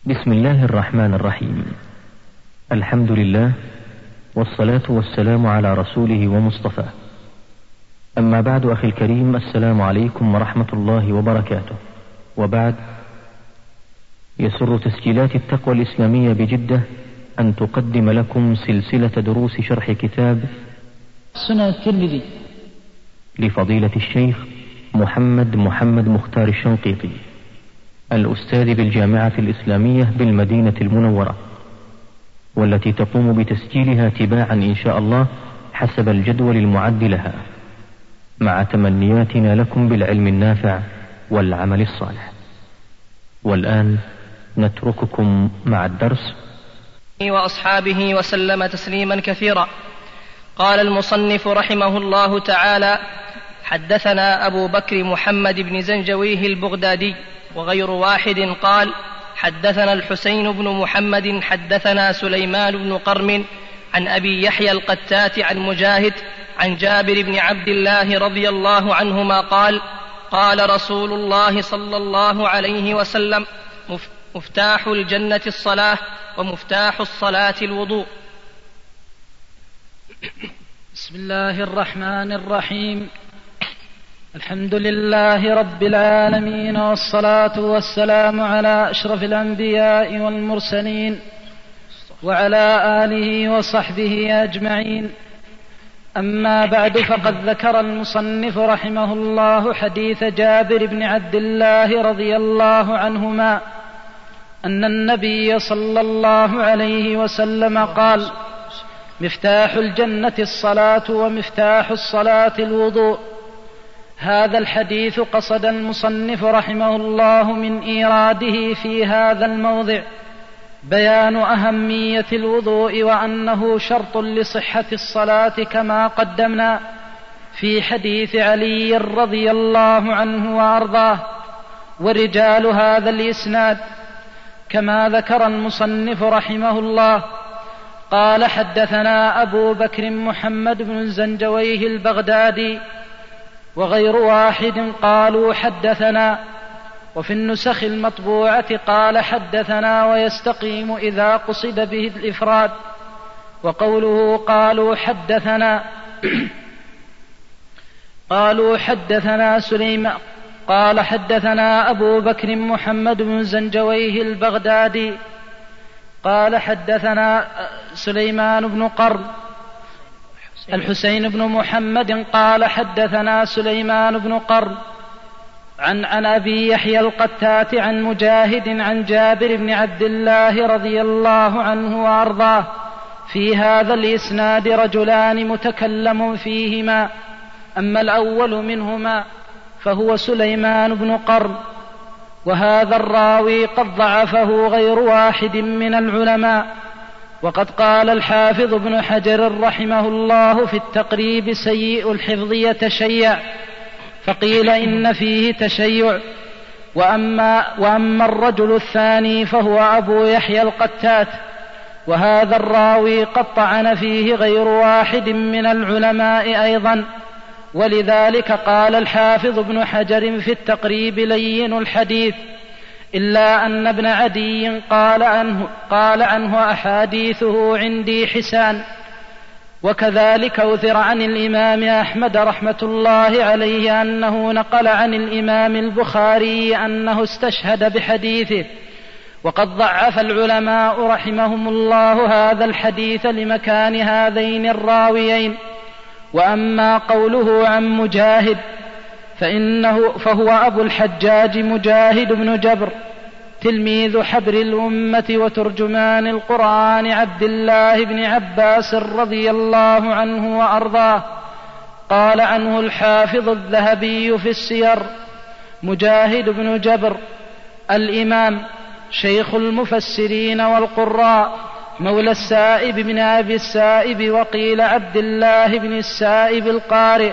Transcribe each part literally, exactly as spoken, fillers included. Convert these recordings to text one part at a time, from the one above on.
بسم الله الرحمن الرحيم. الحمد لله والصلاة والسلام على رسوله ومصطفاه. أما بعد، أخي الكريم، السلام عليكم ورحمة الله وبركاته. وبعد، يسر تسجيلات التقوى الإسلامية بجدة أن تقدم لكم سلسلة دروس شرح كتاب سنن الترمذي لفضيلة الشيخ محمد محمد مختار الشنقيطي، الأستاذ بالجامعة الإسلامية بالمدينة المنورة، والتي تقوم بتسجيلها تباعا إن شاء الله حسب الجدول المعد لها، مع تمنياتنا لكم بالعلم النافع والعمل الصالح. والآن نترككم مع الدرس. وأصحابه وسلم تسليما كثيرا. قال المصنف رحمه الله تعالى: حدثنا أبو بكر محمد بن زنجويه البغدادي وغير واحد قال: حدثنا الحسين بن محمد حدثنا سليمان بن قرم عن أبي يحيى القتات عن مجاهد عن جابر بن عبد الله رضي الله عنهما قال: قال رسول الله صلى الله عليه وسلم: مفتاح الجنة الصلاة، ومفتاح الصلاة الوضوء. بسم الله الرحمن الرحيم. الحمد لله رب العالمين، والصلاة والسلام على أشرف الأنبياء والمرسلين وعلى آله وصحبه أجمعين. أما بعد، فقد ذكر المصنف رحمه الله حديث جابر بن عبد الله رضي الله عنهما أن النبي صلى الله عليه وسلم قال: مفتاح الجنة الصلاة، ومفتاح الصلاة الوضوء. هذا الحديث قصد المصنف رحمه الله من إيراده في هذا الموضع بيان أهمية الوضوء، وأنه شرط لصحة الصلاة، كما قدمنا في حديث علي رضي الله عنه وأرضاه. ورجال هذا الإسناد كما ذكر المصنف رحمه الله قال: حدثنا أبو بكر محمد بن زنجويه البغدادي وغير واحد قالوا حدثنا، وفي النسخ المطبوعة قال حدثنا، ويستقيم إذا قصد به الإفراد. وقوله قالوا حدثنا قالوا حدثنا سليمان قال حدثنا أبو بكر محمد بن زنجويه البغدادي قال حدثنا سليمان بن قرن الحسين بن محمد قال حدثنا سليمان بن قرن عن عن أبي يحيى القتات عن مجاهد عن جابر بن عبد الله رضي الله عنه وأرضاه. في هذا الإسناد رجلان متكلم فيهما، أما الأول منهما فهو سليمان بن قرن، وهذا الراوي قد ضعفه غير واحد من العلماء. وقد قال الحافظ ابن حجر رحمه الله في التقريب: سيء الحفظ يتشيع، فقيل إن فيه تشيع. وأما, وأما الرجل الثاني فهو أبو يحيى القتات، وهذا الراوي قد طعن فيه غير واحد من العلماء أيضا. ولذلك قال الحافظ ابن حجر في التقريب: لين الحديث، إلا أن ابن عدي قال عنه, قال عنه أحاديثه عندي حسان. وكذلك أوثر عن الإمام أحمد رحمة الله عليه أنه نقل عن الإمام البخاري أنه استشهد بحديثه. وقد ضعف العلماء رحمهم الله هذا الحديث لمكان هذين الراويين. وأما قوله عن مجاهد فإنه فهو أبو الحجاج مجاهد بن جبر، تلميذ حبر الأمة وترجمان القرآن عبد الله بن عباس رضي الله عنه وأرضاه. قال عنه الحافظ الذهبي في السير: مجاهد بن جبر الإمام، شيخ المفسرين والقراء، مولى السائب بن أبي السائب، وقيل عبد الله بن السائب القارئ.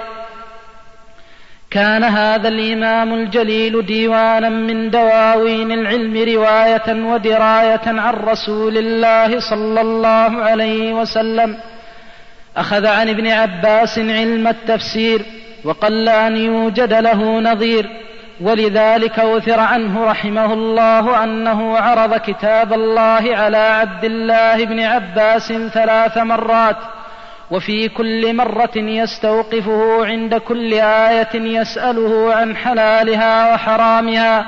كان هذا الإمام الجليل ديوانا من دواوين العلم رواية ودراية عن رسول الله صلى الله عليه وسلم. أخذ عن ابن عباس علم التفسير، وقل أن يوجد له نظير، ولذلك أثر عنه رحمه الله أنه عرض كتاب الله على عبد الله بن عباس ثلاث مرات، وفي كل مرة يستوقفه عند كل آية يسأله عن حلالها وحرامها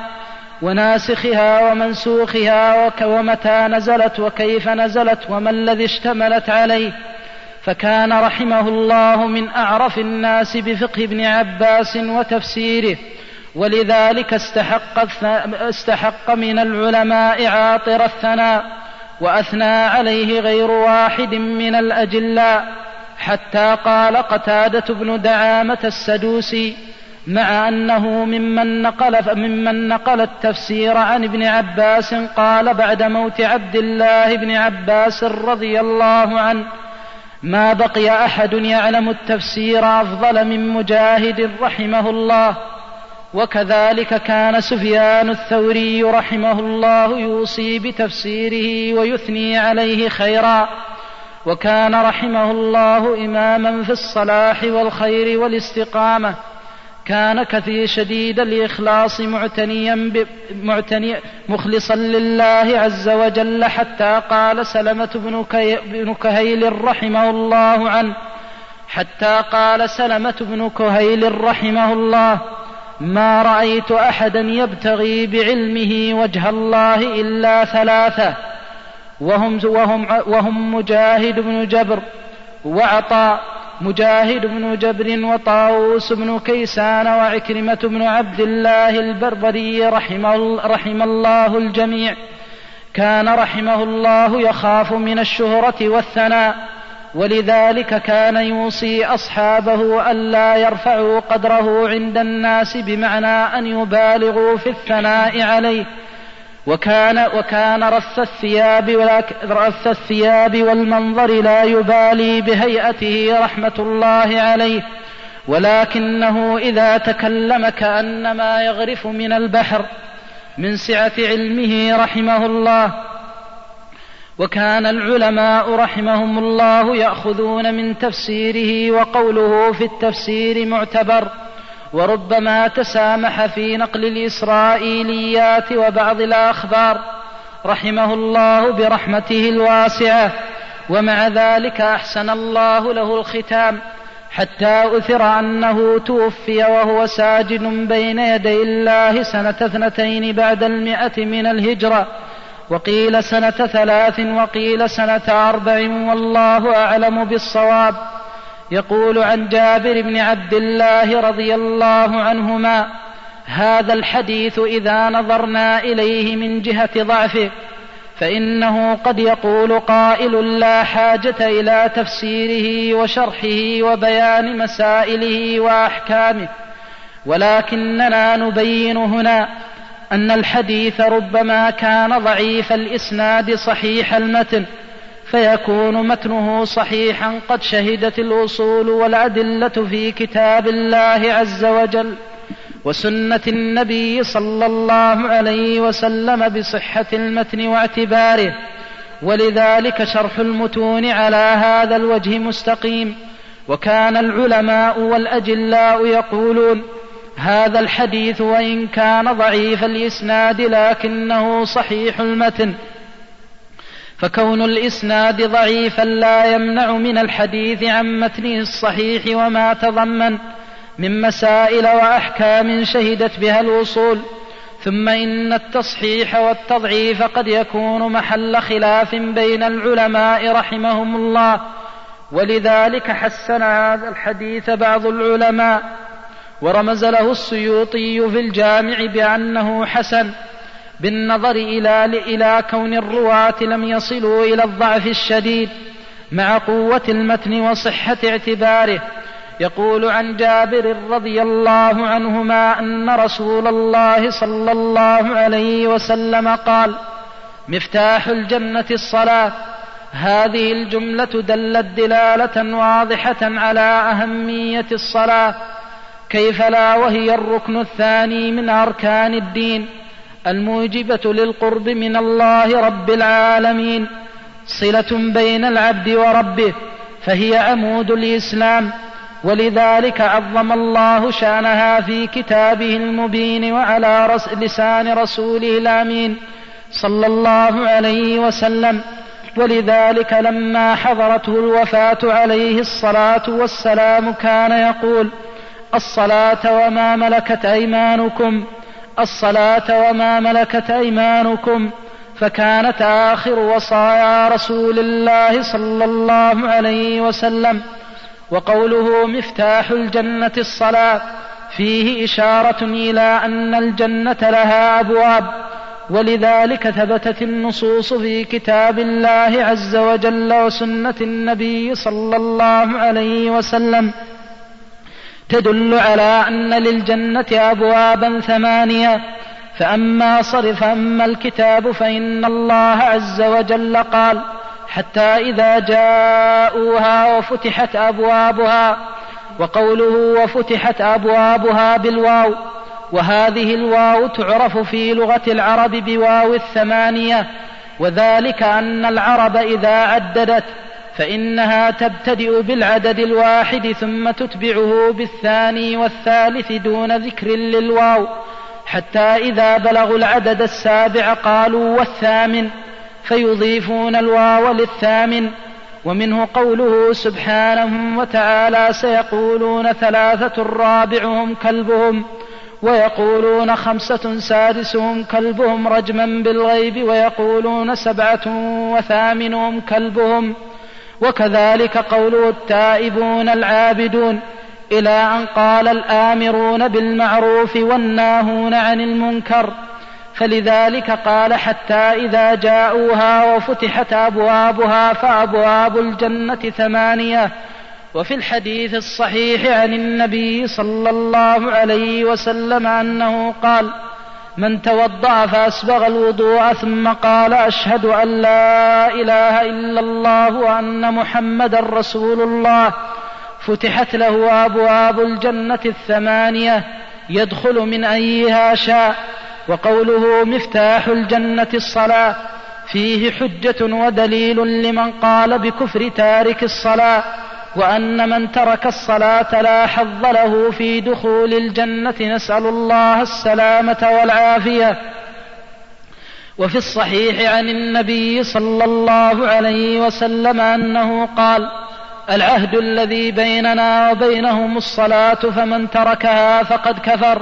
وناسخها ومنسوخها ومتى نزلت وكيف نزلت وما الذي اشتملت عليه، فكان رحمه الله من أعرف الناس بفقه ابن عباس وتفسيره، ولذلك استحق, استحق من العلماء عاطر الثناء، وأثنى عليه غير واحد من الأجلاء، حتى قال قتادة بن دعامة السدوسي: مع أنه ممن نقل, ممن نقل التفسير عن ابن عباس، قال بعد موت عبد الله بن عباس رضي الله عنه: ما بقي أحد يعلم التفسير أفضل من مجاهد رحمه الله. وكذلك كان سفيان الثوري رحمه الله يوصي بتفسيره ويثني عليه خيرا، وكان رحمه الله إماما في الصلاح والخير والاستقامة، كان كثير شديد الإخلاص معتنيا معتني مخلصا لله عز وجل، حتى قال سلمة بن كهيل رحمه الله عنه حتى قال سلمة بن كهيل رحمه الله: ما رأيت أحدا يبتغي بعلمه وجه الله إلا ثلاثة، وهم, وهم, وهم مجاهد بن جبر وعطاء مجاهد بن جبر وطاووس بن كيسان وعكرمة بن عبد الله البربري رحمه, رحم الله الجميع. كان رحمه الله يخاف من الشهرة والثناء، ولذلك كان يوصي أصحابه ألا يرفعوا قدره عند الناس، بمعنى أن يبالغوا في الثناء عليه. وكان, وكان رث الثياب, رث الثياب والمنظر لا يبالي بهيئته رحمة الله عليه، ولكنه إذا تكلم كأنما يغرف من البحر من سعة علمه رحمه الله. وكان العلماء رحمهم الله يأخذون من تفسيره، وقوله في التفسير معتبر، وربما تسامح في نقل الإسرائيليات وبعض الأخبار رحمه الله برحمته الواسعة. ومع ذلك أحسن الله له الختام، حتى أثر أنه توفي وهو ساجد بين يدي الله سنة اثنتين بعد المئة من الهجرة، وقيل سنة ثلاث وقيل سنة أربع، والله أعلم بالصواب. يقول عن جابر بن عبد الله رضي الله عنهما: هذا الحديث إذا نظرنا إليه من جهة ضعفه فإنه قد يقول قائل: لا حاجة إلى تفسيره وشرحه وبيان مسائله وأحكامه، ولكننا نبين هنا أن الحديث ربما كان ضعيف الإسناد صحيح المتن، فيكون متنه صحيحا قد شهدت الأصول والأدلة في كتاب الله عز وجل وسنة النبي صلى الله عليه وسلم بصحة المتن واعتباره، ولذلك شرح المتون على هذا الوجه مستقيم. وكان العلماء والأجلاء يقولون: هذا الحديث وإن كان ضعيف الإسناد لكنه صحيح المتن، فكون الإسناد ضعيفا لا يمنع من الحديث عن متنه الصحيح وما تضمن من مسائل وأحكام شهدت بها الأصول. ثم إن التصحيح والتضعيف قد يكون محل خلاف بين العلماء رحمهم الله، ولذلك حسن هذا الحديث بعض العلماء، ورمز له السيوطي في الجامع بأنه حسن، بالنظر إلى, إلى كون الرواة لم يصلوا إلى الضعف الشديد مع قوة المتن وصحة اعتباره. يقول عن جابر رضي الله عنهما أن رسول الله صلى الله عليه وسلم قال: مفتاح الجنة الصلاة. هذه الجملة دلت دلالة واضحة على أهمية الصلاة، كيف لا وهي الركن الثاني من أركان الدين الموجبة للقرب من الله رب العالمين، صلة بين العبد وربه، فهي عمود الإسلام، ولذلك عظم الله شأنها في كتابه المبين وعلى رس لسان رسوله الأمين صلى الله عليه وسلم. ولذلك لما حضرته الوفاة عليه الصلاة والسلام كان يقول: الصلاة وما ملكت أيمانكم، الصلاة وما ملكت أيمانكم. فكانت آخر وصايا رسول الله صلى الله عليه وسلم. وقوله مفتاح الجنة الصلاة فيه إشارة إلى أن الجنة لها أبواب، ولذلك ثبتت النصوص في كتاب الله عز وجل وسنة النبي صلى الله عليه وسلم تدل على أن للجنة أبوابا ثمانية. فأما صرف أما الكتاب فإن الله عز وجل قال: حتى إذا جاءوها وفتحت أبوابها. وقوله وفتحت أبوابها بالواو، وهذه الواو تعرف في لغة العرب بواو الثمانية، وذلك أن العرب إذا عددت فإنها تبتدئ بالعدد الواحد ثم تتبعه بالثاني والثالث دون ذكر للواو، حتى إذا بلغوا العدد السابع قالوا والثامن، فيضيفون الواو للثامن. ومنه قوله سبحانه وتعالى: سيقولون ثلاثة رابعهم كلبهم، ويقولون خمسة سادسهم كلبهم رجما بالغيب، ويقولون سبعة وثامنهم كلبهم. وكذلك قوله التائبون العابدون، إلى أن قال الآمرون بالمعروف والناهون عن المنكر. فلذلك قال: حتى إذا جاءوها وفتحت أبوابها، فأبواب الجنة ثمانية. وفي الحديث الصحيح عن النبي صلى الله عليه وسلم أنه قال: من توضأ فأسبغ الوضوء ثم قال: أشهد أن لا إله إلا الله وأن محمدا رسول الله، فتحت له أبواب الجنة الثمانية يدخل من أيها شاء. وقوله مفتاح الجنة الصلاة فيه حجة ودليل لمن قال بكفر تارك الصلاة، وأن من ترك الصلاة لا حظ له في دخول الجنة، نسأل الله السلامة والعافية. وفي الصحيح عن النبي صلى الله عليه وسلم أنه قال: العهد الذي بيننا وبينهم الصلاة، فمن تركها فقد كفر.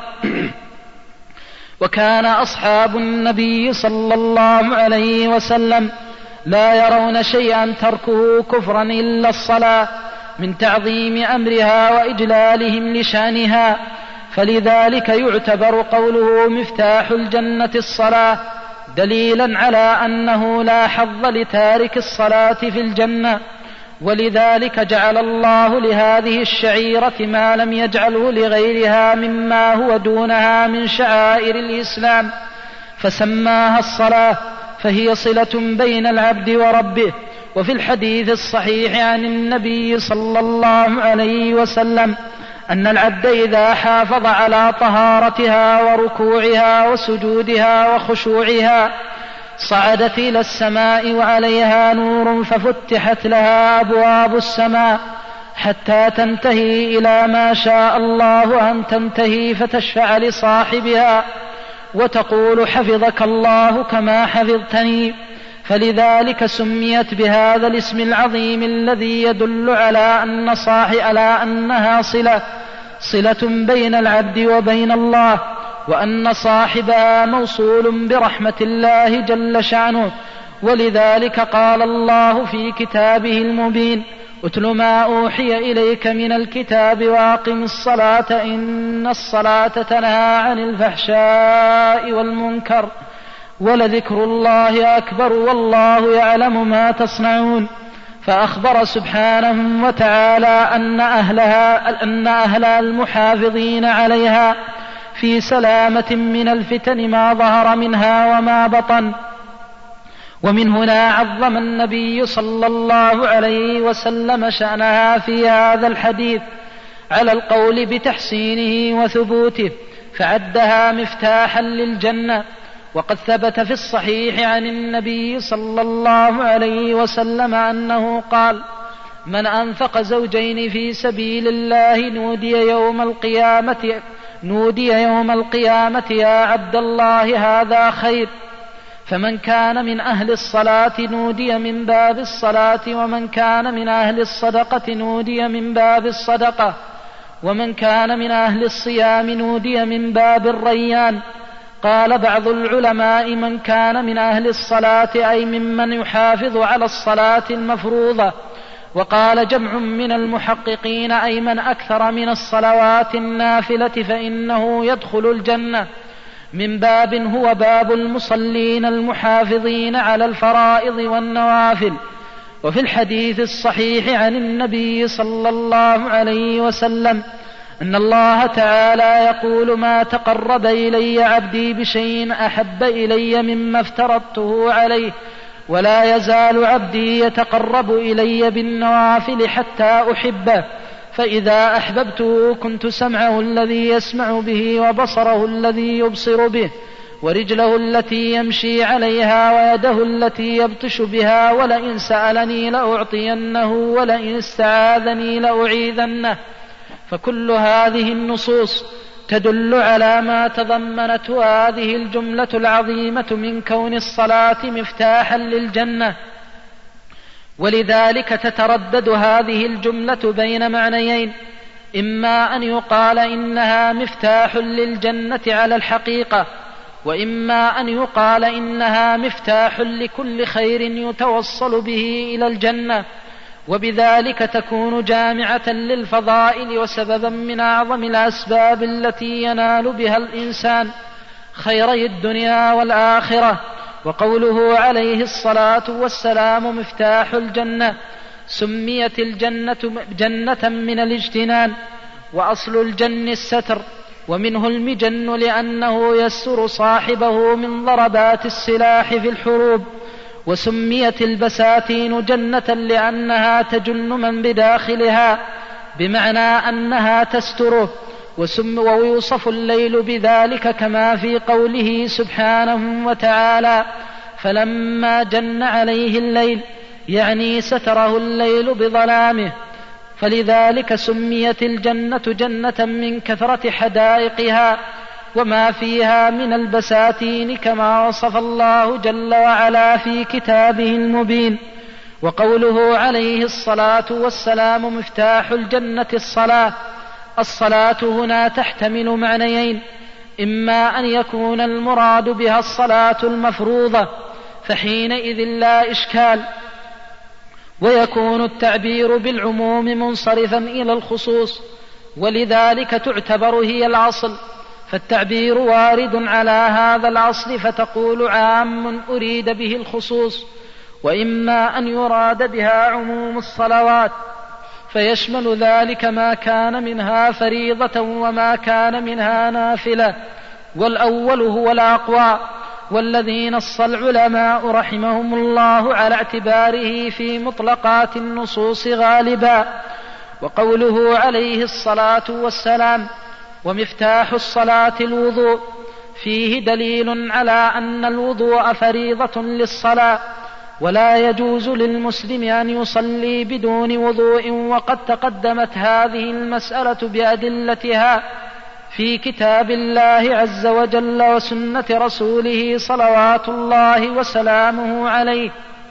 وكان أصحاب النبي صلى الله عليه وسلم لا يرون شيئا تركه كفرا إلا الصلاة، من تعظيم أمرها وإجلالهم لشانها. فلذلك يعتبر قوله مفتاح الجنة الصلاة دليلا على أنه لا حظ لتارك الصلاة في الجنة. ولذلك جعل الله لهذه الشعيرة ما لم يجعله لغيرها مما هو دونها من شعائر الإسلام، فسماها الصلاة، فهي صلة بين العبد وربه. وفي الحديث الصحيح عن النبي صلى الله عليه وسلم أن العبد إذا حافظ على طهارتها وركوعها وسجودها وخشوعها صعدت إلى السماء وعليها نور، ففتحت لها أبواب السماء حتى تنتهي إلى ما شاء الله أن تنتهي، فتشفع لصاحبها وتقول: حفظك الله كما حفظتني. فلذلك سميت بهذا الاسم العظيم الذي يدل على أن صاحب على أنها صلة صلة بين العبد وبين الله، وأن صاحبها موصول برحمة الله جل شأنه. ولذلك قال الله في كتابه المبين: اتل ما أوحي إليك من الكتاب وأقم الصلاة إن الصلاة تنهى عن الفحشاء والمنكر ولذكر الله أكبر والله يعلم ما تصنعون. فأخبر سبحانه وتعالى أن أهلها أن أهلها المحافظين عليها في سلامة من الفتن ما ظهر منها وما بطن. ومن هنا عظم النبي صلى الله عليه وسلم شأنها في هذا الحديث على القول بتحسينه وثبوته، فعدها مفتاحا للجنة. وقد ثبت في الصحيح عن النبي صلى الله عليه وسلم أنه قال: من أنفق زوجين في سبيل الله نودي يوم القيامة نودي يوم القيامة يا عبد الله هذا خير. فمن كان من أهل الصلاة نودي من باب الصلاة، ومن كان من أهل الصدقة نودي من باب الصدقة، ومن كان من أهل الصيام نودي من باب الريان. قال بعض العلماء من كان من أهل الصلاة أي ممن يحافظ على الصلاة المفروضة، وقال جمع من المحققين أي من أكثر من الصلوات النافلة فإنه يدخل الجنة، من باب هو باب المصلين المحافظين على الفرائض والنوافل. وفي الحديث الصحيح عن النبي صلى الله عليه وسلم أن الله تعالى يقول ما تقرب إلي عبدي بشيء أحب إلي مما افترضته عليه، ولا يزال عبدي يتقرب إلي بالنوافل حتى أحبه، فإذا أحببته كنت سمعه الذي يسمع به، وبصره الذي يبصر به، ورجله التي يمشي عليها، ويده التي يبطش بها، ولئن سألني لأعطينه، ولئن استعاذني لأعيذنه. فكل هذه النصوص تدل على ما تضمنته هذه الجملة العظيمة من كون الصلاة مفتاحا للجنة. ولذلك تتردد هذه الجملة بين معنيين: إما أن يقال إنها مفتاح للجنة على الحقيقة، وإما أن يقال إنها مفتاح لكل خير يتوصل به إلى الجنة، وبذلك تكون جامعة للفضائل وسببا من أعظم الأسباب التي ينال بها الإنسان خيري الدنيا والآخرة. وقوله عليه الصلاة والسلام مفتاح الجنة، سميت الجنة جنة من الاجتنان، وأصل الجن الستر، ومنه المجن لأنه يستر صاحبه من ضربات السلاح في الحروب. وسميت البساتين جنة لأنها تجن من بداخلها، بمعنى أنها تستره. وسم ويوصف الليل بذلك كما في قوله سبحانه وتعالى: فلما جن عليه الليل، يعني ستره الليل بظلامه. فلذلك سميت الجنة جنة من كثرة حدائقها وما فيها من البساتين، كما وصف الله جل وعلا في كتابه المبين. وقوله عليه الصلاة والسلام مفتاح الجنة الصلاة، الصلاة هنا تحتمل معنيين: إما أن يكون المراد بها الصلاة المفروضة، فحينئذ لا إشكال، ويكون التعبير بالعموم منصرفا إلى الخصوص، ولذلك تعتبر هي الأصل، فالتعبير وارد على هذا الأصل فتقول عام أريد به الخصوص. وإما أن يراد بها عموم الصلوات، فيشمل ذلك ما كان منها فريضة وما كان منها نافلة، والأول هو الأقوى، والذي نص العلماء رحمهم الله على اعتباره في مطلقات النصوص غالبا. وقوله عليه الصلاة والسلام ومفتاح الصلاة الوضوء، فيه دليل على أن الوضوء فريضة للصلاة، ولا يجوز للمسلم أن يصلي بدون وضوء، وقد تقدمت هذه المسألة بأدلتها في كتاب الله عز وجل وسنة رسوله صلوات الله وسلامه عليه.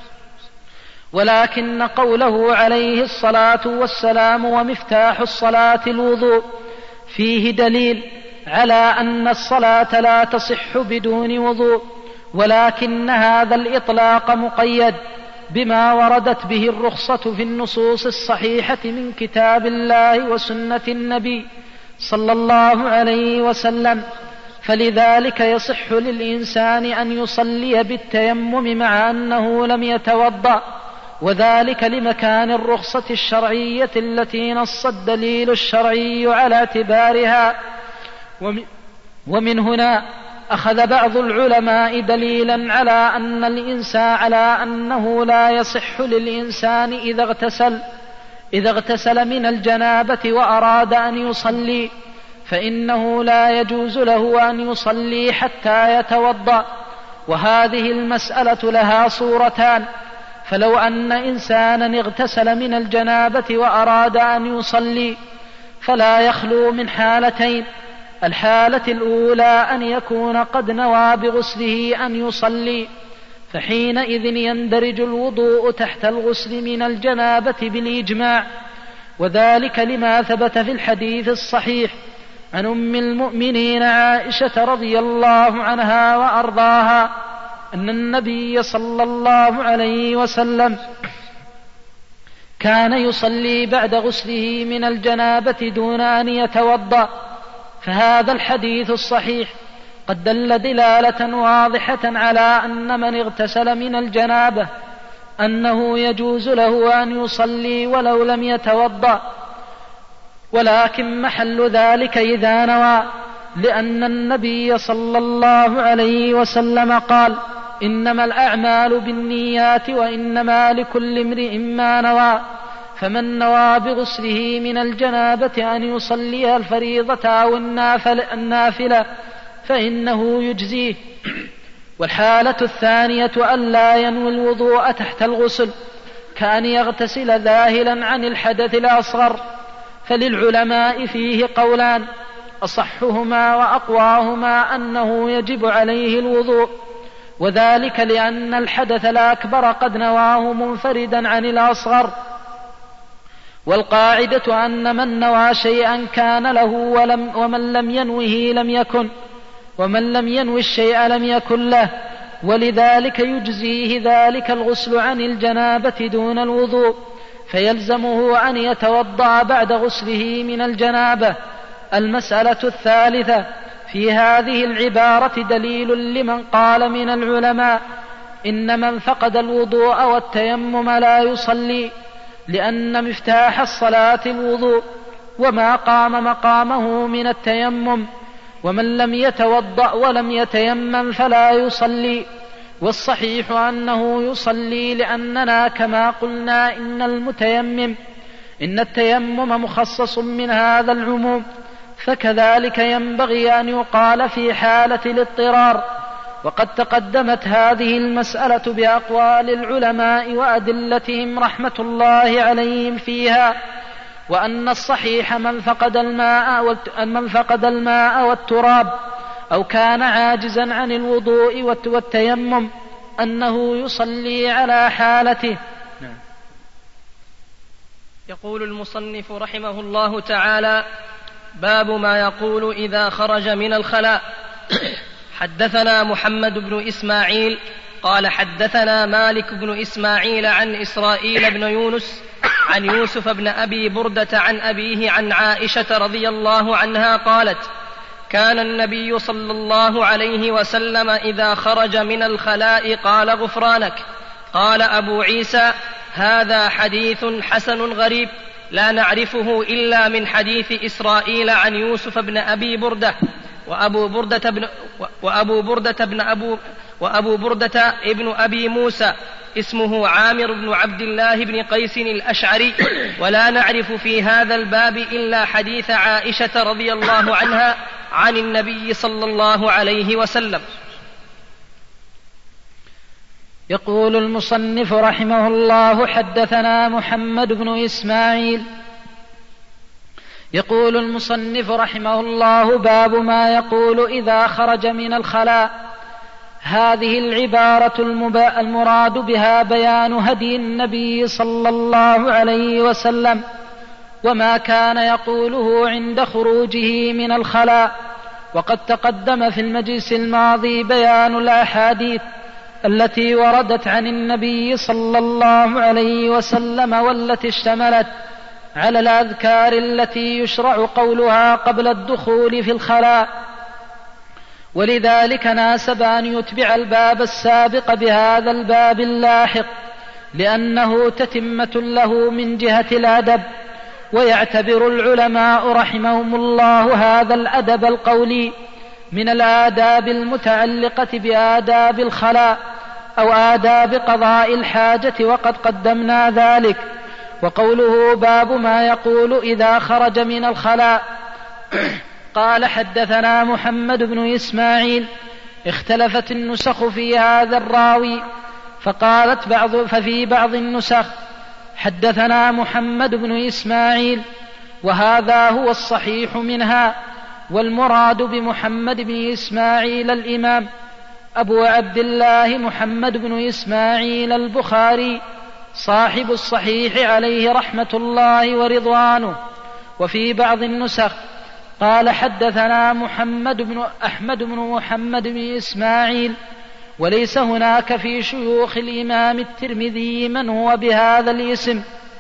ولكن قوله عليه الصلاة والسلام ومفتاح الصلاة الوضوء فيه دليل على أن الصلاة لا تصح بدون وضوء، ولكن هذا الإطلاق مقيد بما وردت به الرخصة في النصوص الصحيحة من كتاب الله وسنة النبي صلى الله عليه وسلم. فلذلك يصح للإنسان أن يصلي بالتيمم مع أنه لم يتوضأ، وذلك لمكان الرخصة الشرعية التي نص الدليل الشرعي على اعتبارها. ومن هنا أخذ بعض العلماء دليلا على أن الإنسان على أنه لا يصح للإنسان إذا اغتسل إذا اغتسل من الجنابة وأراد أن يصلي، فإنه لا يجوز له أن يصلي حتى يتوضأ. وهذه المسألة لها صورتان: فلو أن إنسانا اغتسل من الجنابة وأراد أن يصلي فلا يخلو من حالتين: الحالة الأولى أن يكون قد نوى بغسله أن يصلي، فحينئذ يندرج الوضوء تحت الغسل من الجنابة بالإجماع، وذلك لما ثبت في الحديث الصحيح عن أم المؤمنين عائشة رضي الله عنها وأرضاها أن النبي صلى الله عليه وسلم كان يصلي بعد غسله من الجنابة دون أن يتوضأ. فهذا الحديث الصحيح قد دل دلالة واضحة على أن من اغتسل من الجنابة أنه يجوز له أن يصلي ولو لم يتوضأ، ولكن محل ذلك إذا نوى، لأن النبي صلى الله عليه وسلم قال: إنما الأعمال بالنيات وإنما لكل امرئ ما نوى، فمن نوى بغسله من الجنابة أن يصلي الفريضة أو النافلة فإنه يجزيه. والحالة الثانية ألا ينوي الوضوء تحت الغسل، كأن يغتسل ذاهلا عن الحدث الأصغر، فللعلماء فيه قولان: أصحهما وأقواهما أنه يجب عليه الوضوء، وذلك لأن الحدث الأكبر قد نواه منفردا عن الأصغر، والقاعدة أن من نوى شيئا كان له ولم ومن لم ينوه لم يكن، ومن لم ينوي الشيء لم يكن له، ولذلك يجزيه ذلك الغسل عن الجنابة دون الوضوء، فيلزمه أن يتوضأ بعد غسله من الجنابة. المسألة الثالثة: في هذه العبارة دليل لمن قال من العلماء إن من فقد الوضوء والتيمم لا يصلي، لأن مفتاح الصلاة الوضوء، وما قام مقامه من التيمم، ومن لم يتوضأ ولم يتيمم فلا يصلي. والصحيح أنه يصلي، لأننا كما قلنا إن المتيمم إن التيمم مخصص من هذا العموم، فكذلك ينبغي أن يقال في حالة الاضطرار. وقد تقدمت هذه المسألة بأقوال العلماء وأدلتهم رحمة الله عليهم فيها، وأن الصحيح من فقد الماء من فقد الماء والتراب أو كان عاجزا عن الوضوء والتيمم أنه يصلي على حالته. يقول المصنف رحمه الله تعالى: باب ما يقول إذا خرج من الخلاء. حدثنا محمد بن إسماعيل قال حدثنا مالك بن إسماعيل عن إسرائيل بن يونس عن يوسف بن أبي بردة عن أبيه عن عائشة رضي الله عنها قالت: كان النبي صلى الله عليه وسلم إذا خرج من الخلاء قال: غفرانك. قال أبو عيسى: هذا حديث حسن غريب لا نعرفه إلا من حديث إسرائيل عن يوسف بن أبي بردة، وأبو بردة بن وأبو بردة بن أبو وأبو بردة ابن أبي موسى اسمه عامر بن عبد الله بن قيس الأشعري، ولا نعرف في هذا الباب إلا حديث عائشة رضي الله عنها عن النبي صلى الله عليه وسلم. يقول المصنف رحمه الله: حدثنا محمد بن إسماعيل. يقول المصنف رحمه الله: باب ما يقول إذا خرج من الخلاء. هذه العبارة المراد بها بيان هدي النبي صلى الله عليه وسلم وما كان يقوله عند خروجه من الخلاء. وقد تقدم في المجلس الماضي بيان الأحاديث التي وردت عن النبي صلى الله عليه وسلم والتي اشتملت على الأذكار التي يشرع قولها قبل الدخول في الخلاء، ولذلك ناسب أن يتبع الباب السابق بهذا الباب اللاحق، لأنه تتمة له من جهة الأدب. ويعتبر العلماء رحمهم الله هذا الأدب القولي من الآداب المتعلقة بآداب الخلاء أو آداب قضاء الحاجة، وقد قدمنا ذلك. وقوله باب ما يقول إذا خرج من الخلاء. قال حدثنا محمد بن إسماعيل. اختلفت النسخ في هذا الراوي، فقالت بعض ففي بعض النسخ حدثنا محمد بن إسماعيل، وهذا هو الصحيح منها. والمراد بمحمد بن إسماعيل الإمام أبو عبد الله محمد بن إسماعيل البخاري صاحب الصحيح عليه رحمة الله ورضوانه. وفي بعض النسخ قال حدثنا محمد بن أحمد بن محمد بن إسماعيل، وليس هناك في شيوخ الإمام الترمذي من هو بهذا الاسم.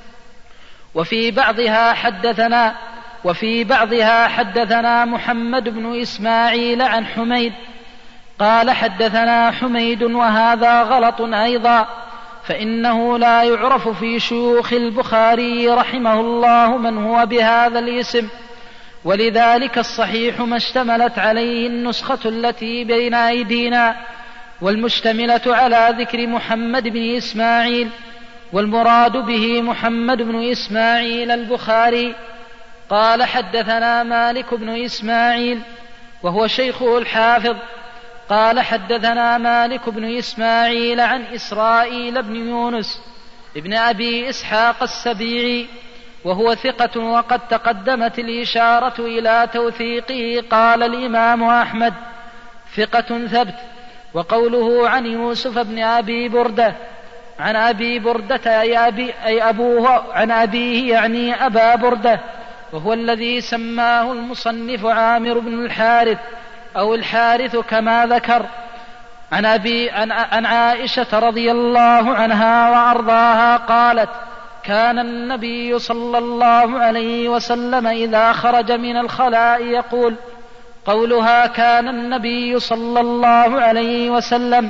وفي بعضها حدثنا وفي بعضها حدثنا محمد بن إسماعيل عن حميد قال حدثنا حميد، وهذا غلط أيضا، فإنه لا يعرف في شيوخ البخاري رحمه الله من هو بهذا الاسم، ولذلك الصحيح ما اشتملت عليه النسخة التي بين أيدينا، والمشتملة على ذكر محمد بن إسماعيل، والمراد به محمد بن إسماعيل البخاري. قال حدثنا مالك بن إسماعيل وهو شيخه الحافظ قال حدثنا مالك بن إسماعيل عن إسرائيل بن يونس ابن أبي إسحاق السبيعي، وهو ثقة وقد تقدمت الإشارة إلى توثيقه. قال الإمام أحمد ثقة ثبت. وقوله عن يوسف بن أبي بردة عن أبي بردة أي, أبي أي أبوه عن أبيه يعني أبا بردة، وهو الذي سماه المصنف عامر بن الحارث أو الحارث كما ذكر. عن, أبي عن, عن عائشة رضي الله عنها وأرضاها قالت: كان النبي صلى الله عليه وسلم إذا خرج من الخلاء يقول. قولها كان النبي صلى الله عليه وسلم،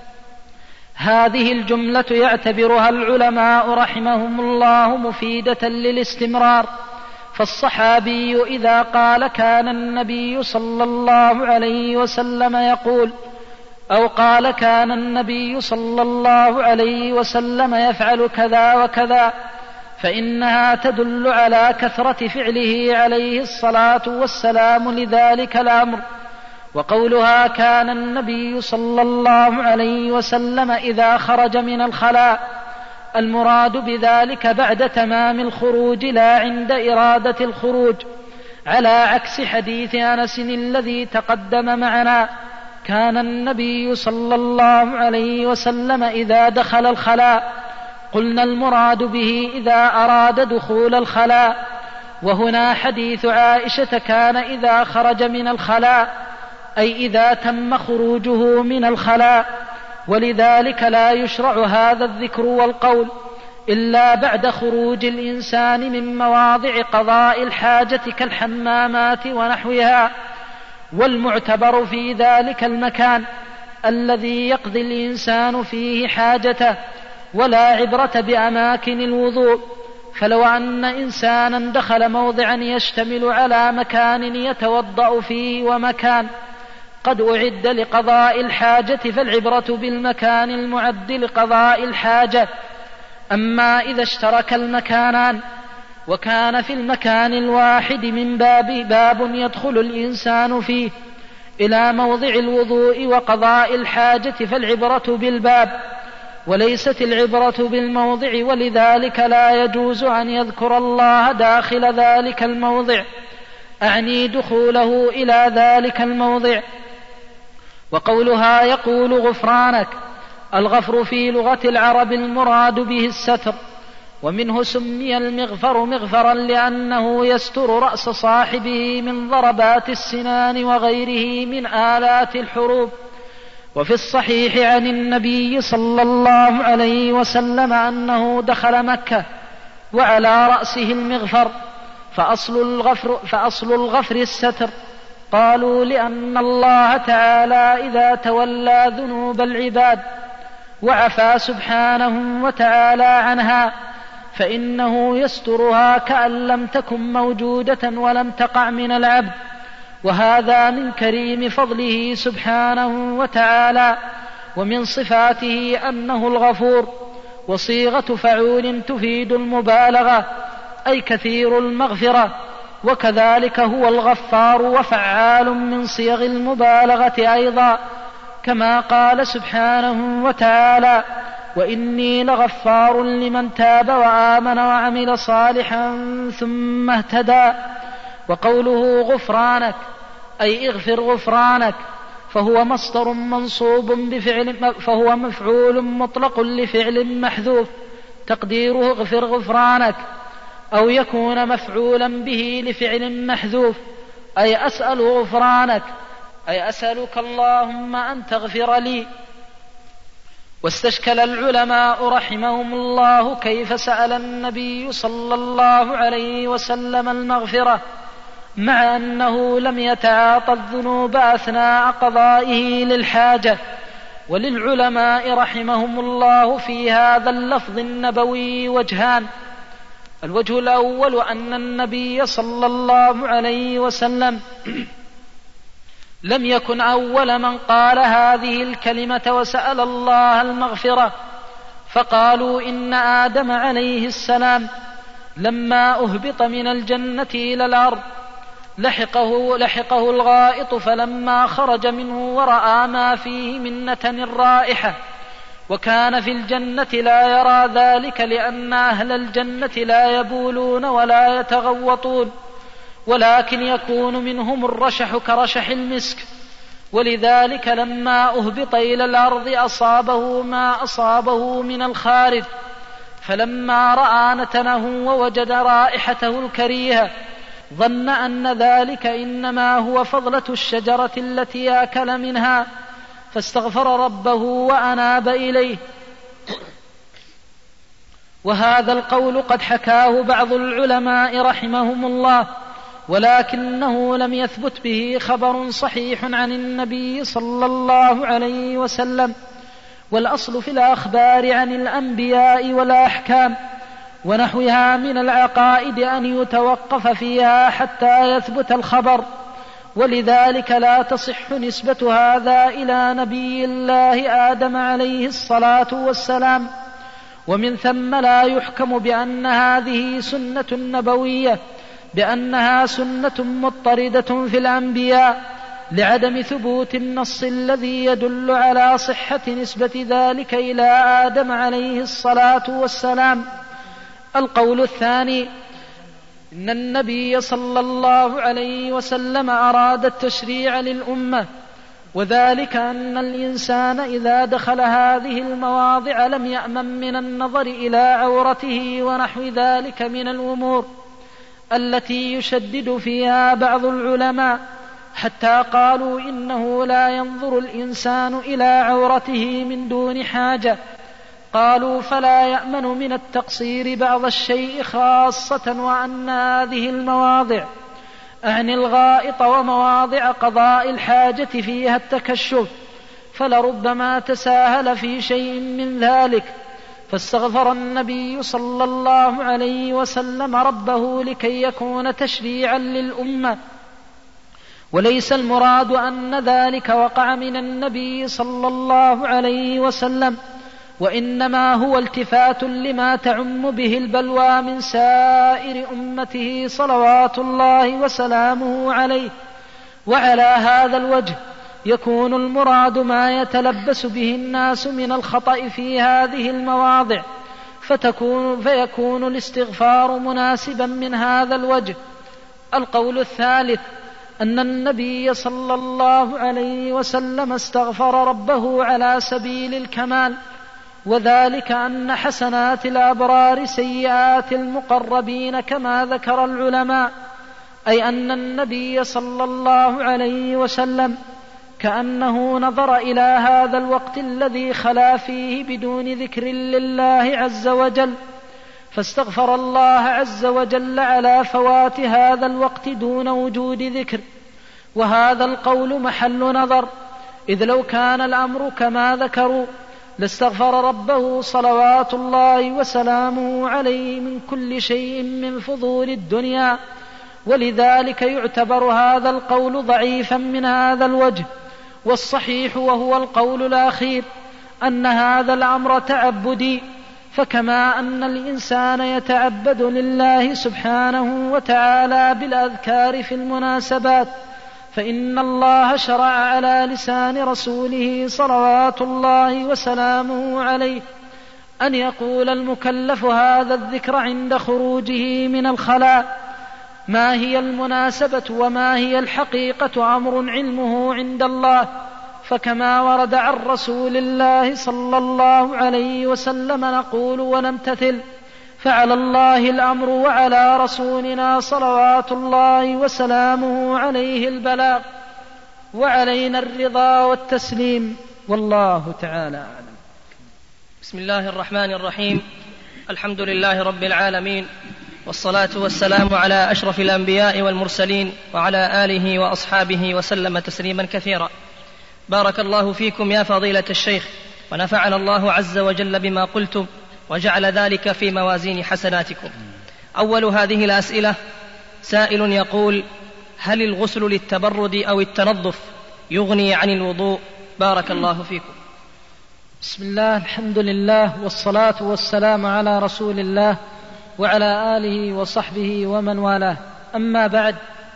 هذه الجملة يعتبرها العلماء رحمهم الله مفيدة للاستمرار، فالصحابي إذا قال كان النبي صلى الله عليه وسلم يقول، أو قال كان النبي صلى الله عليه وسلم يفعل كذا وكذا، فإنها تدل على كثرة فعله عليه الصلاة والسلام لذلك الأمر. وقولها كان النبي صلى الله عليه وسلم إذا خرج من الخلاء، المراد بذلك بعد تمام الخروج لا عند إرادة الخروج، على عكس حديث أنس الذي تقدم معنا: كان النبي صلى الله عليه وسلم إذا دخل الخلاء. قلنا المراد به إذا أراد دخول الخلاء، وهنا حديث عائشة كان إذا خرج من الخلاء، أي إذا تم خروجه من الخلاء، ولذلك لا يشرع هذا الذكر والقول إلا بعد خروج الإنسان من مواضع قضاء الحاجة كالحمامات ونحوها. والمعتبر في ذلك المكان الذي يقضي الإنسان فيه حاجته، ولا عبرة بأماكن الوضوء. فلو أن إنسانا دخل موضعا يشتمل على مكان يتوضأ فيه ومكان قد أعد لقضاء الحاجة، فالعبرة بالمكان المعد لقضاء الحاجة. أما إذا اشترك المكانان وكان في المكان الواحد من باب باب يدخل الإنسان فيه إلى موضع الوضوء وقضاء الحاجة، فالعبرة بالباب وليست العبرة بالموضع، ولذلك لا يجوز أن يذكر الله داخل ذلك الموضع، أعني دخوله إلى ذلك الموضع. وقولها يقول غفرانك، الغفر في لغة العرب المراد به الستر، ومنه سمي المغفر مغفرا لأنه يستر رأس صاحبه من ضربات السنان وغيره من آلات الحروب. وفي الصحيح عن النبي صلى الله عليه وسلم أنه دخل مكة وعلى رأسه المغفر، فأصل الغفر, فأصل الغفر الستر. قالوا لأن الله تعالى إذا تولى ذنوب العباد وعفى سبحانه وتعالى عنها فإنه يسترها كأن لم تكن موجودة ولم تقع من العبد، وهذا من كريم فضله سبحانه وتعالى. ومن صفاته أنه الغفور، وصيغة فعول تفيد المبالغة أي كثير المغفرة، وكذلك هو الغفار وفعال من صيغ المبالغة أيضا، كما قال سبحانه وتعالى: وإني لغفار لمن تاب وآمن وعمل صالحا ثم اهتدى. وقوله غفرانك أي اغفر غفرانك فهو مصدر منصوب بفعل، فهو مفعول مطلق لفعل محذوف تقديره اغفر غفرانك، أو يكون مفعولا به لفعل محذوف أي أسأل غفرانك أي أسألك اللهم أن تغفر لي. واستشكل العلماء رحمهم الله كيف سأل النبي صلى الله عليه وسلم المغفرة مع أنه لم يتعاطى الذنوب أثناء قضائه للحاجة. وللعلماء رحمهم الله في هذا اللفظ النبوي وجهان: الوجه الأول أن النبي صلى الله عليه وسلم لم يكن أول من قال هذه الكلمة وسأل الله المغفرة، فقالوا إن آدم عليه السلام لما أهبط من الجنة إلى الأرض لحقه, لحقه الغائط، فلما خرج منه ورأى ما فيه من نتن الرائحة، وكان في الجنة لا يرى ذلك لأن أهل الجنة لا يبولون ولا يتغوطون، ولكن يكون منهم الرشح كرشح المسك، ولذلك لما أهبط إلى الأرض أصابه ما أصابه من الخارج، فلما رأى نتنه ووجد رائحته الكريهة ظن أن ذلك إنما هو فضلة الشجرة التي أكل منها، فاستغفر ربه وأناب إليه. وهذا القول قد حكاه بعض العلماء رحمهم الله، ولكنه لم يثبت به خبر صحيح عن النبي صلى الله عليه وسلم. والأصل في الأخبار عن الأنبياء والأحكام ونحوها من العقائد أن يتوقف فيها حتى يثبت الخبر، ولذلك لا تصح نسبة هذا إلى نبي الله آدم عليه الصلاة والسلام، ومن ثم لا يحكم بأن هذه سنة نبوية بأنها سنة مضطردة في الأنبياء لعدم ثبوت النص الذي يدل على صحة نسبة ذلك إلى آدم عليه الصلاة والسلام. القول الثاني: إن النبي صلى الله عليه وسلم أراد التشريع للأمة، وذلك أن الإنسان إذا دخل هذه المواضع لم يأمن من النظر إلى عورته ونحو ذلك من الأمور التي يشدد فيها بعض العلماء، حتى قالوا إنه لا ينظر الإنسان إلى عورته من دون حاجة. قالوا فلا يأمن من التقصير بعض الشيء خاصة، وأن هذه المواضع أعني الغائط ومواضع قضاء الحاجة فيها التكشف، فلربما تساهل في شيء من ذلك، فاستغفر النبي صلى الله عليه وسلم ربه لكي يكون تشريعا للأمة. وليس المراد أن ذلك وقع من النبي صلى الله عليه وسلم، وإنما هو التفات لما تعم به البلوى من سائر أمته صلوات الله وسلامه عليه. وعلى هذا الوجه يكون المراد ما يتلبس به الناس من الخطأ في هذه المواضع، فتكون فيكون الاستغفار مناسبا من هذا الوجه. القول الثالث: أن النبي صلى الله عليه وسلم استغفر ربه على سبيل الكمال، وذلك أن حسنات الأبرار سيئات المقربين كما ذكر العلماء، أي أن النبي صلى الله عليه وسلم كأنه نظر إلى هذا الوقت الذي خلا فيه بدون ذكر لله عز وجل، فاستغفر الله عز وجل على فوات هذا الوقت دون وجود ذكر. وهذا القول محل نظر، إذ لو كان الأمر كما ذكروا لاستغفر ربه صلوات الله وسلامه عليه من كل شيء من فضول الدنيا، ولذلك يعتبر هذا القول ضعيفا من هذا الوجه. والصحيح وهو القول الأخير أن هذا الأمر تعبدي، فكما أن الإنسان يتعبد لله سبحانه وتعالى بالأذكار في المناسبات، فإن الله شرع على لسان رسوله صلوات الله وسلامه عليه أن يقول المكلف هذا الذكر عند خروجه من الخلاء. ما هي المناسبة وما هي الحقيقة أمر علمه عند الله، فكما ورد عن رسول الله صلى الله عليه وسلم نقول ونمتثل، فعلى الله الأمر وعلى رسولنا صلوات الله وسلامه عليه البلاغ، وعلينا الرضا والتسليم، والله تعالى أعلم. بسم الله الرحمن الرحيم. الحمد لله رب العالمين، والصلاة والسلام على أشرف الأنبياء والمرسلين وعلى آله وأصحابه وسلم تسليما كثيرا. بارك الله فيكم يا فضيلة الشيخ، ونفعنا الله عز وجل بما قلتم وجعل ذلك في موازين حسناتكم. أول هذه الأسئلة سائل يقول: هل الغسل للتبرد أو التنظف يغني عن الوضوء؟ بارك الله فيكم. بسم الله، الحمد لله، والصلاة والسلام على رسول الله وعلى آله وصحبه ومن والاه. أما بعد،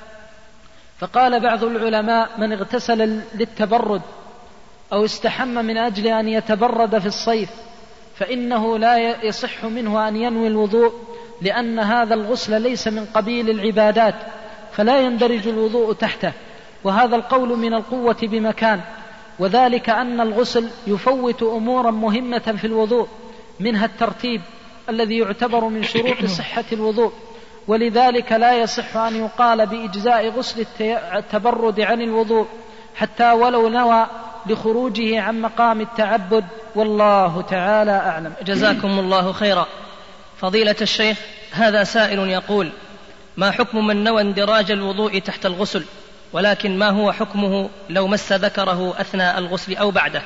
فقال بعض العلماء: من اغتسل للتبرد أو استحم من أجل أن يتبرد في الصيف فإنه لا يصح منه أن ينوي الوضوء، لأن هذا الغسل ليس من قبيل العبادات، فلا يندرج الوضوء تحته. وهذا القول من القوة بمكان، وذلك أن الغسل يفوت أمورا مهمة في الوضوء، منها الترتيب الذي يعتبر من شروط صحة الوضوء، ولذلك لا يصح أن يقال بإجزاء غسل التبرد عن الوضوء حتى ولو نوى لخروجه عن مقام التعبد، والله تعالى أعلم. جزاكم الله خيرا. فضيلة الشيخ، هذا سائل يقول: ما حكم من نوى اندراج الوضوء تحت الغسل، ولكن ما هو حكمه لو مس ذكره أثناء الغسل أو بعده؟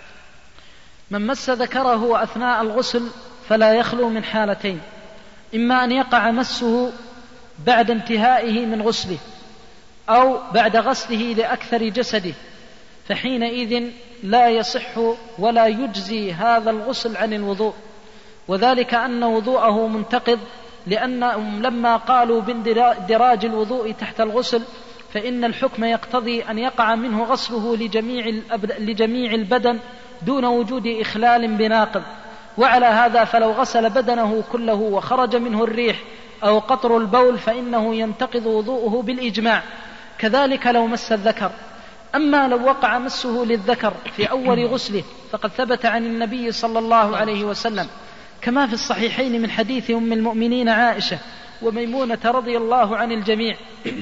من مس ذكره أثناء الغسل فلا يخلو من حالتين: إما أن يقع مسه بعد انتهائه من غسله، أو بعد غسله لأكثر جسده، فحينئذ لا يصح ولا يجزي هذا الغسل عن الوضوء، وذلك أن وضوءه منتقض، لأنهم لما قالوا باندراج الوضوء تحت الغسل فإن الحكم يقتضي أن يقع منه غسله لجميع, لجميع البدن دون وجود إخلال بناقض. وعلى هذا فلو غسل بدنه كله وخرج منه الريح أو قطر البول فإنه ينتقض وضوءه بالإجماع، كذلك لو مس الذكر. أما لو وقع مسه للذكر في أول غسله فقد ثبت عن النبي صلى الله عليه وسلم كما في الصحيحين من حديث أم المؤمنين عائشة وميمونة رضي الله عن الجميع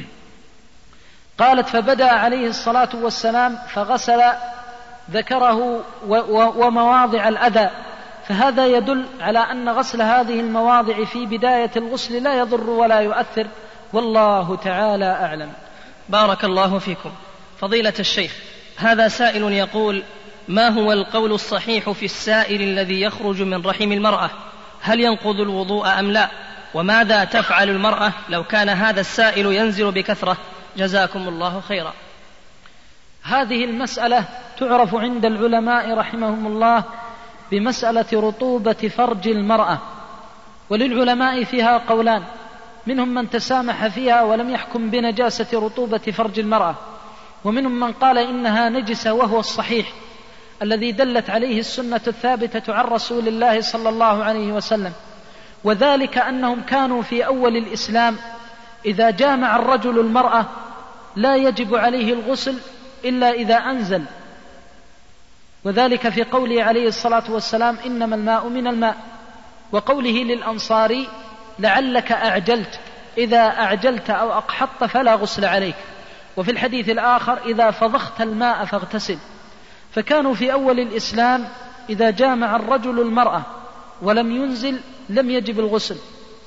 قالت: فبدأ عليه الصلاة والسلام فغسل ذكره ومواضع الأذى، فهذا يدل على أن غسل هذه المواضع في بداية الغسل لا يضر ولا يؤثر، والله تعالى أعلم. بارك الله فيكم. فضيلة الشيخ، هذا سائل يقول: ما هو القول الصحيح في السائل الذي يخرج من رحم المرأة؟ هل ينقض الوضوء أم لا؟ وماذا تفعل المرأة لو كان هذا السائل ينزل بكثرة؟ جزاكم الله خيرا. هذه المسألة تعرف عند العلماء رحمهم الله بمسألة رطوبة فرج المرأة، وللعلماء فيها قولان: منهم من تسامح فيها ولم يحكم بنجاسة رطوبة فرج المرأة، ومنهم من قال إنها نجسة، وهو الصحيح الذي دلت عليه السنة الثابتة عن رسول الله صلى الله عليه وسلم، وذلك أنهم كانوا في أول الإسلام إذا جامع الرجل المرأة لا يجب عليه الغسل إلا إذا أنزل، وذلك في قوله عليه الصلاة والسلام: إنما الماء من الماء، وقوله للأنصاري: لعلك أعجلت، إذا أعجلت أو أقحطت فلا غسل عليك، وفي الحديث الآخر: إذا فضخت الماء فاغتسل. فكانوا في أول الإسلام إذا جامع الرجل المرأة ولم ينزل لم يجب الغسل.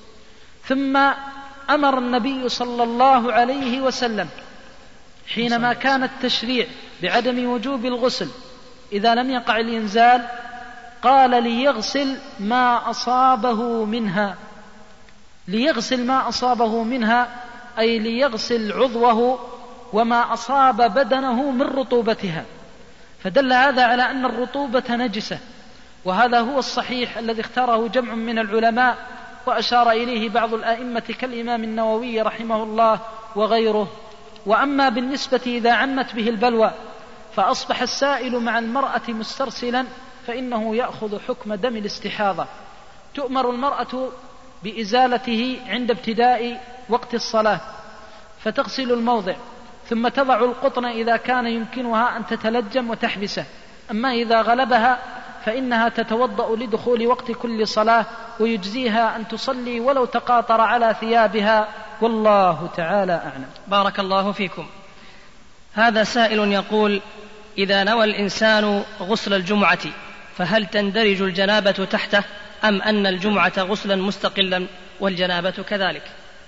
ثم أمر النبي صلى الله عليه وسلم حينما كان التشريع بعدم وجوب الغسل إذا لم يقع الإنزال، قال: ليغسل ما أصابه منها. ليغسل ما أصابه منها أي ليغسل عضوه وما أصاب بدنه من رطوبتها، فدل هذا على أن الرطوبة نجسة، وهذا هو الصحيح الذي اختاره جمع من العلماء وأشار إليه بعض الآئمة كالإمام النووي رحمه الله وغيره. وأما بالنسبة إذا عمت به البلوى فأصبح السائل مع المرأة مسترسلا، فإنه يأخذ حكم دم الاستحاضة. تؤمر المرأة بإزالته عند ابتداء وقت الصلاة، فتغسل الموضع، ثم تضع القطن إذا كان يمكنها أن تتلجم وتحبسه. أما إذا غلبها فإنها تتوضأ لدخول وقت كل صلاة، ويجزيها أن تصلي ولو تقاطر على ثيابها، والله تعالى أعلم. بارك الله فيكم. هذا سائل يقول: إذا نوى الإنسان غسل الجمعة فهل تندرج الجنابة تحته، أم أن الجمعة غسلا مستقلا والجنابة كذلك؟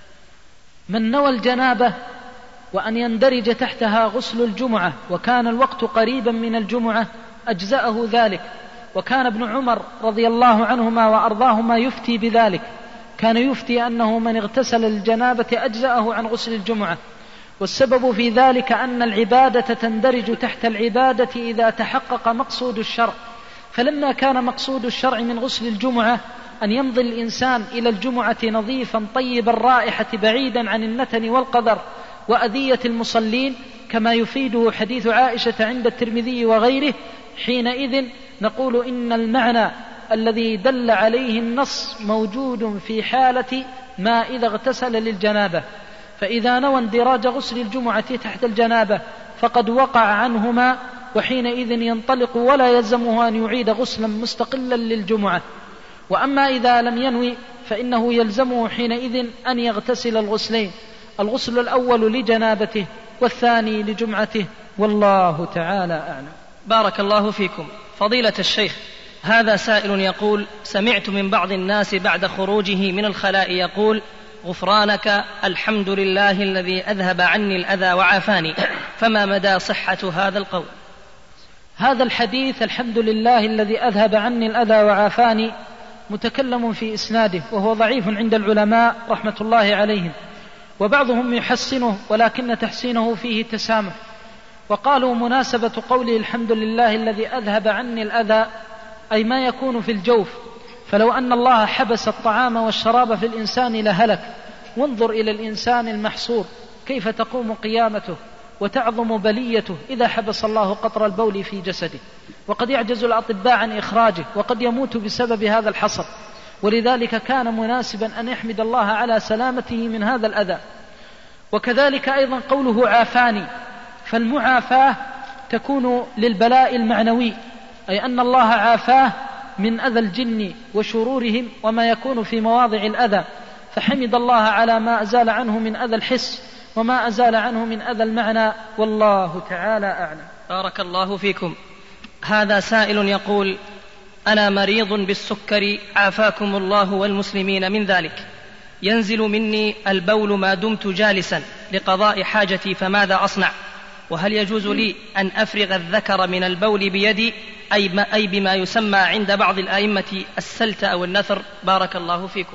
من نوى الجنابة وأن يندرج تحتها غسل الجمعة وكان الوقت قريبا من الجمعة أجزأه ذلك، وكان ابن عمر رضي الله عنهما وأرضاهما يفتي بذلك، كان يفتي أنه من اغتسل الجنابة أجزأه عن غسل الجمعة. والسبب في ذلك أن العبادة تندرج تحت العبادة إذا تحقق مقصود الشرع، فلما كان مقصود الشرع من غسل الجمعة أن يمضي الإنسان إلى الجمعة نظيفا طيب الرائحة بعيدا عن النتن والقذر وأذية المصلين، كما يفيده حديث عائشة عند الترمذي وغيره، حينئذ نقول إن المعنى الذي دل عليه النص موجود في حالة ما إذا اغتسل للجنابة. فإذا نوى اندراج غسل الجمعة تحت الجنابة فقد وقع عنهما، وحينئذ ينطلق ولا يلزمه أن يعيد غسلا مستقلا للجمعة. وأما إذا لم ينوي فإنه يلزمه حينئذ أن يغتسل الغسلين، الغسل الأول لجنابته والثاني لجمعته، والله تعالى أعلم. بارك الله فيكم. فضيلة الشيخ، هذا سائل يقول: سمعت من بعض الناس بعد خروجه من الخلاء يقول: غفرانك، الحمد لله الذي أذهب عني الأذى وعافاني، فما مدى صحة هذا القول؟ هذا الحديث الحمد لله الذي أذهب عني الأذى وعافاني متكلم في إسناده، وهو ضعيف عند العلماء رحمة الله عليهم، وبعضهم يحسنه ولكن تحسينه فيه تسامح. وقالوا مناسبة قوله الحمد لله الذي أذهب عني الأذى أي ما يكون في الجوف، فلو أن الله حبس الطعام والشراب في الإنسان لهلك. وانظر إلى الإنسان المحصور كيف تقوم قيامته وتعظم بليته إذا حبس الله قطر البول في جسده، وقد يعجز الأطباء عن إخراجه، وقد يموت بسبب هذا الحصر. ولذلك كان مناسبا أن يحمد الله على سلامته من هذا الأذى. وكذلك أيضا قوله عافاني، فالمعافاة تكون للبلاء المعنوي، أي أن الله عافاه من أذى الجن وشرورهم وما يكون في مواضع الأذى، فحمد الله على ما أزال عنه من أذى الحس وما أزال عنه من أذى المعنى، والله تعالى أعلم. بارك الله فيكم. هذا سائل يقول: أنا مريض بالسكر عافاكم الله والمسلمين من ذلك، ينزل مني البول ما دمت جالسا لقضاء حاجتي، فماذا أصنع؟ وهل يجوز لي أن أفرغ الذكر من البول بيدي، أي بما يسمى عند بعض الآئمة السلت أو النثر؟ بارك الله فيكم.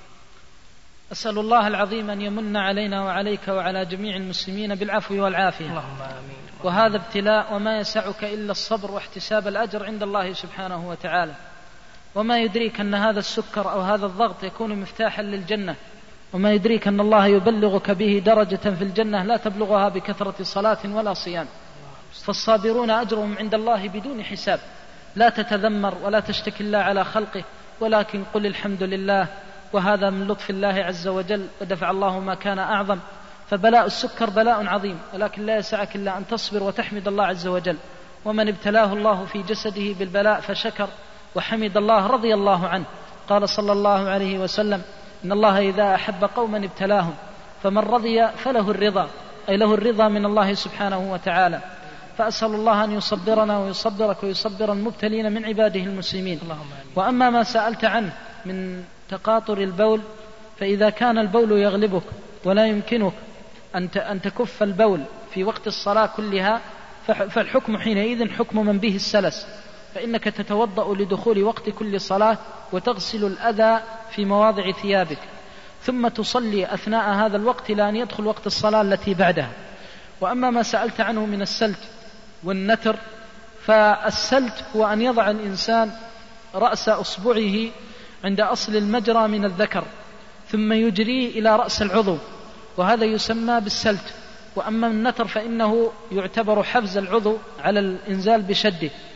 أسأل الله العظيم أن يمن علينا وعليك وعلى جميع المسلمين بالعفو والعافية. اللهم آمين. وهذا ابتلاء، وما يسعك إلا الصبر واحتساب الأجر عند الله سبحانه وتعالى. وما يدريك أن هذا السكر أو هذا الضغط يكون مفتاحا للجنة، وما يدريك أن الله يبلغك به درجة في الجنة لا تبلغها بكثرة صلاة ولا صيام. فالصابرون أجرهم عند الله بدون حساب. لا تتذمر ولا تشتكي الله على خلقه، ولكن قل الحمد لله، وهذا من لطف الله عز وجل، ودفع الله ما كان أعظم. فبلاء السكر بلاء عظيم، ولكن لا يسعك إلا أن تصبر وتحمد الله عز وجل. ومن ابتلاه الله في جسده بالبلاء فشكر وحمد الله رضي الله عنه. قال صلى الله عليه وسلم: إن الله إذا أحب قوما ابتلاهم، فمن رضي فله الرضا، أي له الرضا من الله سبحانه وتعالى. فأسأل الله أن يصبرنا ويصبرك ويصبر المبتلين من عباده المسلمين. وأما ما سألت عنه من تقاطر البول، فإذا كان البول يغلبك ولا يمكنك أن تكف البول في وقت الصلاة كلها، فالحكم حينئذ حكم من به السلس، فإنك تتوضأ لدخول وقت كل صلاة وتغسل الأذى في مواضع ثيابك، ثم تصلي أثناء هذا الوقت إلى أن يدخل وقت الصلاة التي بعدها. وأما ما سألت عنه من السلت والنتر، فالسلت هو أن يضع الإنسان رأس أصبعه عند أصل المجرى من الذكر ثم يجريه إلى رأس العضو، وهذا يسمى بالسلت. وأما النتر فإنه يعتبر حفز العضو على الإنزال بشده.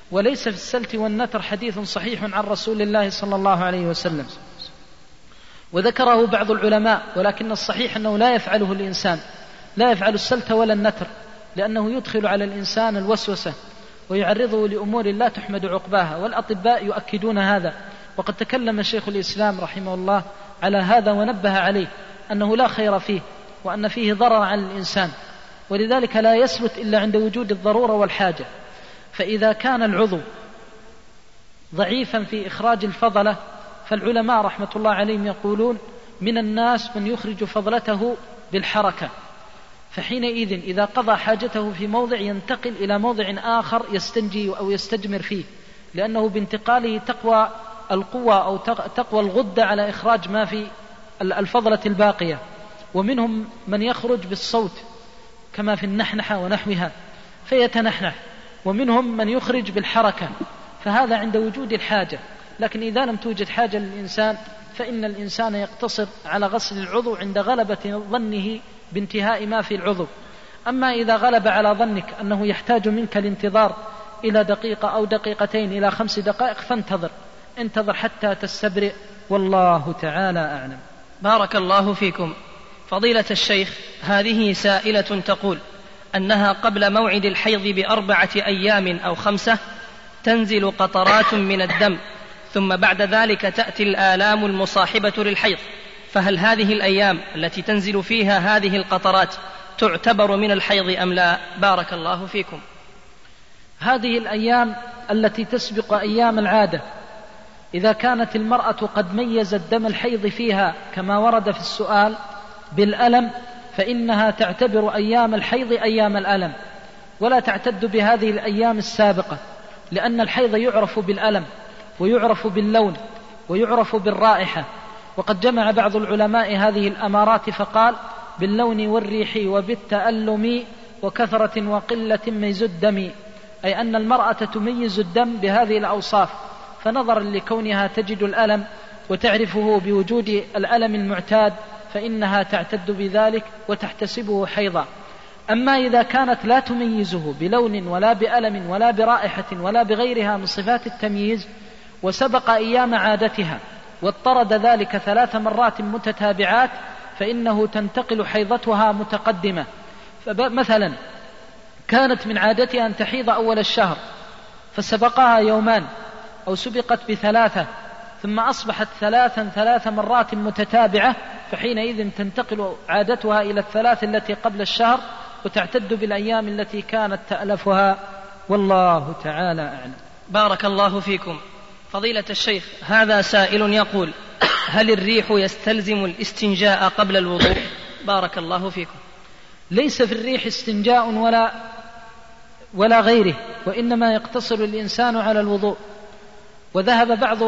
وليس في السلت والنتر حديث صحيح عن رسول الله صلى الله عليه وسلم، وذكره بعض العلماء، ولكن الصحيح أنه لا يفعله الإنسان، لا يفعل السلت ولا النتر، لأنه يدخل على الإنسان الوسوسة ويعرضه لأمور لا تحمد عقباها، والأطباء يؤكدون هذا. وقد تكلم شيخ الإسلام رحمه الله على هذا ونبه عليه أنه لا خير فيه، وأن فيه ضرر على الإنسان، ولذلك لا يسلت إلا عند وجود الضرورة والحاجة. فإذا كان العضو ضعيفا في إخراج الفضلة، فالعلماء رحمة الله عليهم يقولون من الناس من يخرج فضلته بالحركة، فحينئذ إذا قضى حاجته في موضع ينتقل إلى موضع آخر يستنجي أو يستجمر فيه، لأنه بانتقاله تقوى القوة أو تقوى الغدة على إخراج ما في الفضلة الباقية. ومنهم من يخرج بالصوت كما في النحنحة ونحوها فيتنحنح، ومنهم من يخرج بالحركة، فهذا عند وجود الحاجة. لكن إذا لم توجد حاجة للإنسان فإن الإنسان يقتصر على غسل العضو عند غلبة ظنه بانتهاء ما في العضو. أما إذا غلب على ظنك أنه يحتاج منك الانتظار إلى دقيقة أو دقيقتين إلى خمس دقائق فانتظر، انتظر حتى تستبرئ، والله تعالى أعلم. بارك الله فيكم. فضيلة الشيخ، هذه سائلة تقول أنها قبل موعد الحيض بأربعة أيام أو خمسة تنزل قطرات من الدم، ثم بعد ذلك تأتي الآلام المصاحبة للحيض، فهل هذه الأيام التي تنزل فيها هذه القطرات تعتبر من الحيض أم لا؟ بارك الله فيكم. هذه الأيام التي تسبق أيام العادة إذا كانت المرأة قد ميزت دم الحيض فيها كما ورد في السؤال بالألم، فإنها تعتبر أيام الحيض أيام الألم، ولا تعتد بهذه الأيام السابقة، لأن الحيض يعرف بالألم ويعرف باللون ويعرف بالرائحة. وقد جمع بعض العلماء هذه الأمارات فقال باللون والريح وبالتألم وكثرة وقلة ميز الدم، أي أن المرأة تميز الدم بهذه الأوصاف، فنظرا لكونها تجد الألم وتعرفه بوجود الألم المعتاد فإنها تعتد بذلك وتحتسبه حيضا. أما إذا كانت لا تميزه بلون ولا بألم ولا برائحة ولا بغيرها من صفات التمييز، وسبق أيام عادتها واضطرد ذلك ثلاث مرات متتابعات، فإنه تنتقل حيضتها متقدمة. فمثلا كانت من عادتها أن تحيض أول الشهر فسبقها يومان أو سبقت بثلاثة، ثم أصبحت ثلاثا ثلاث مرات متتابعة، فحينئذ تنتقل عادتها إلى الثلاث التي قبل الشهر وتعتد بالأيام التي كانت تألفها، والله تعالى أعلم. بارك الله فيكم. فضيلة الشيخ، هذا سائل يقول هل الريح يستلزم الاستنجاء قبل الوضوء؟ بارك الله فيكم. ليس في الريح استنجاء ولا ولا غيره، وإنما يقتصر الإنسان على الوضوء. وذهب بعض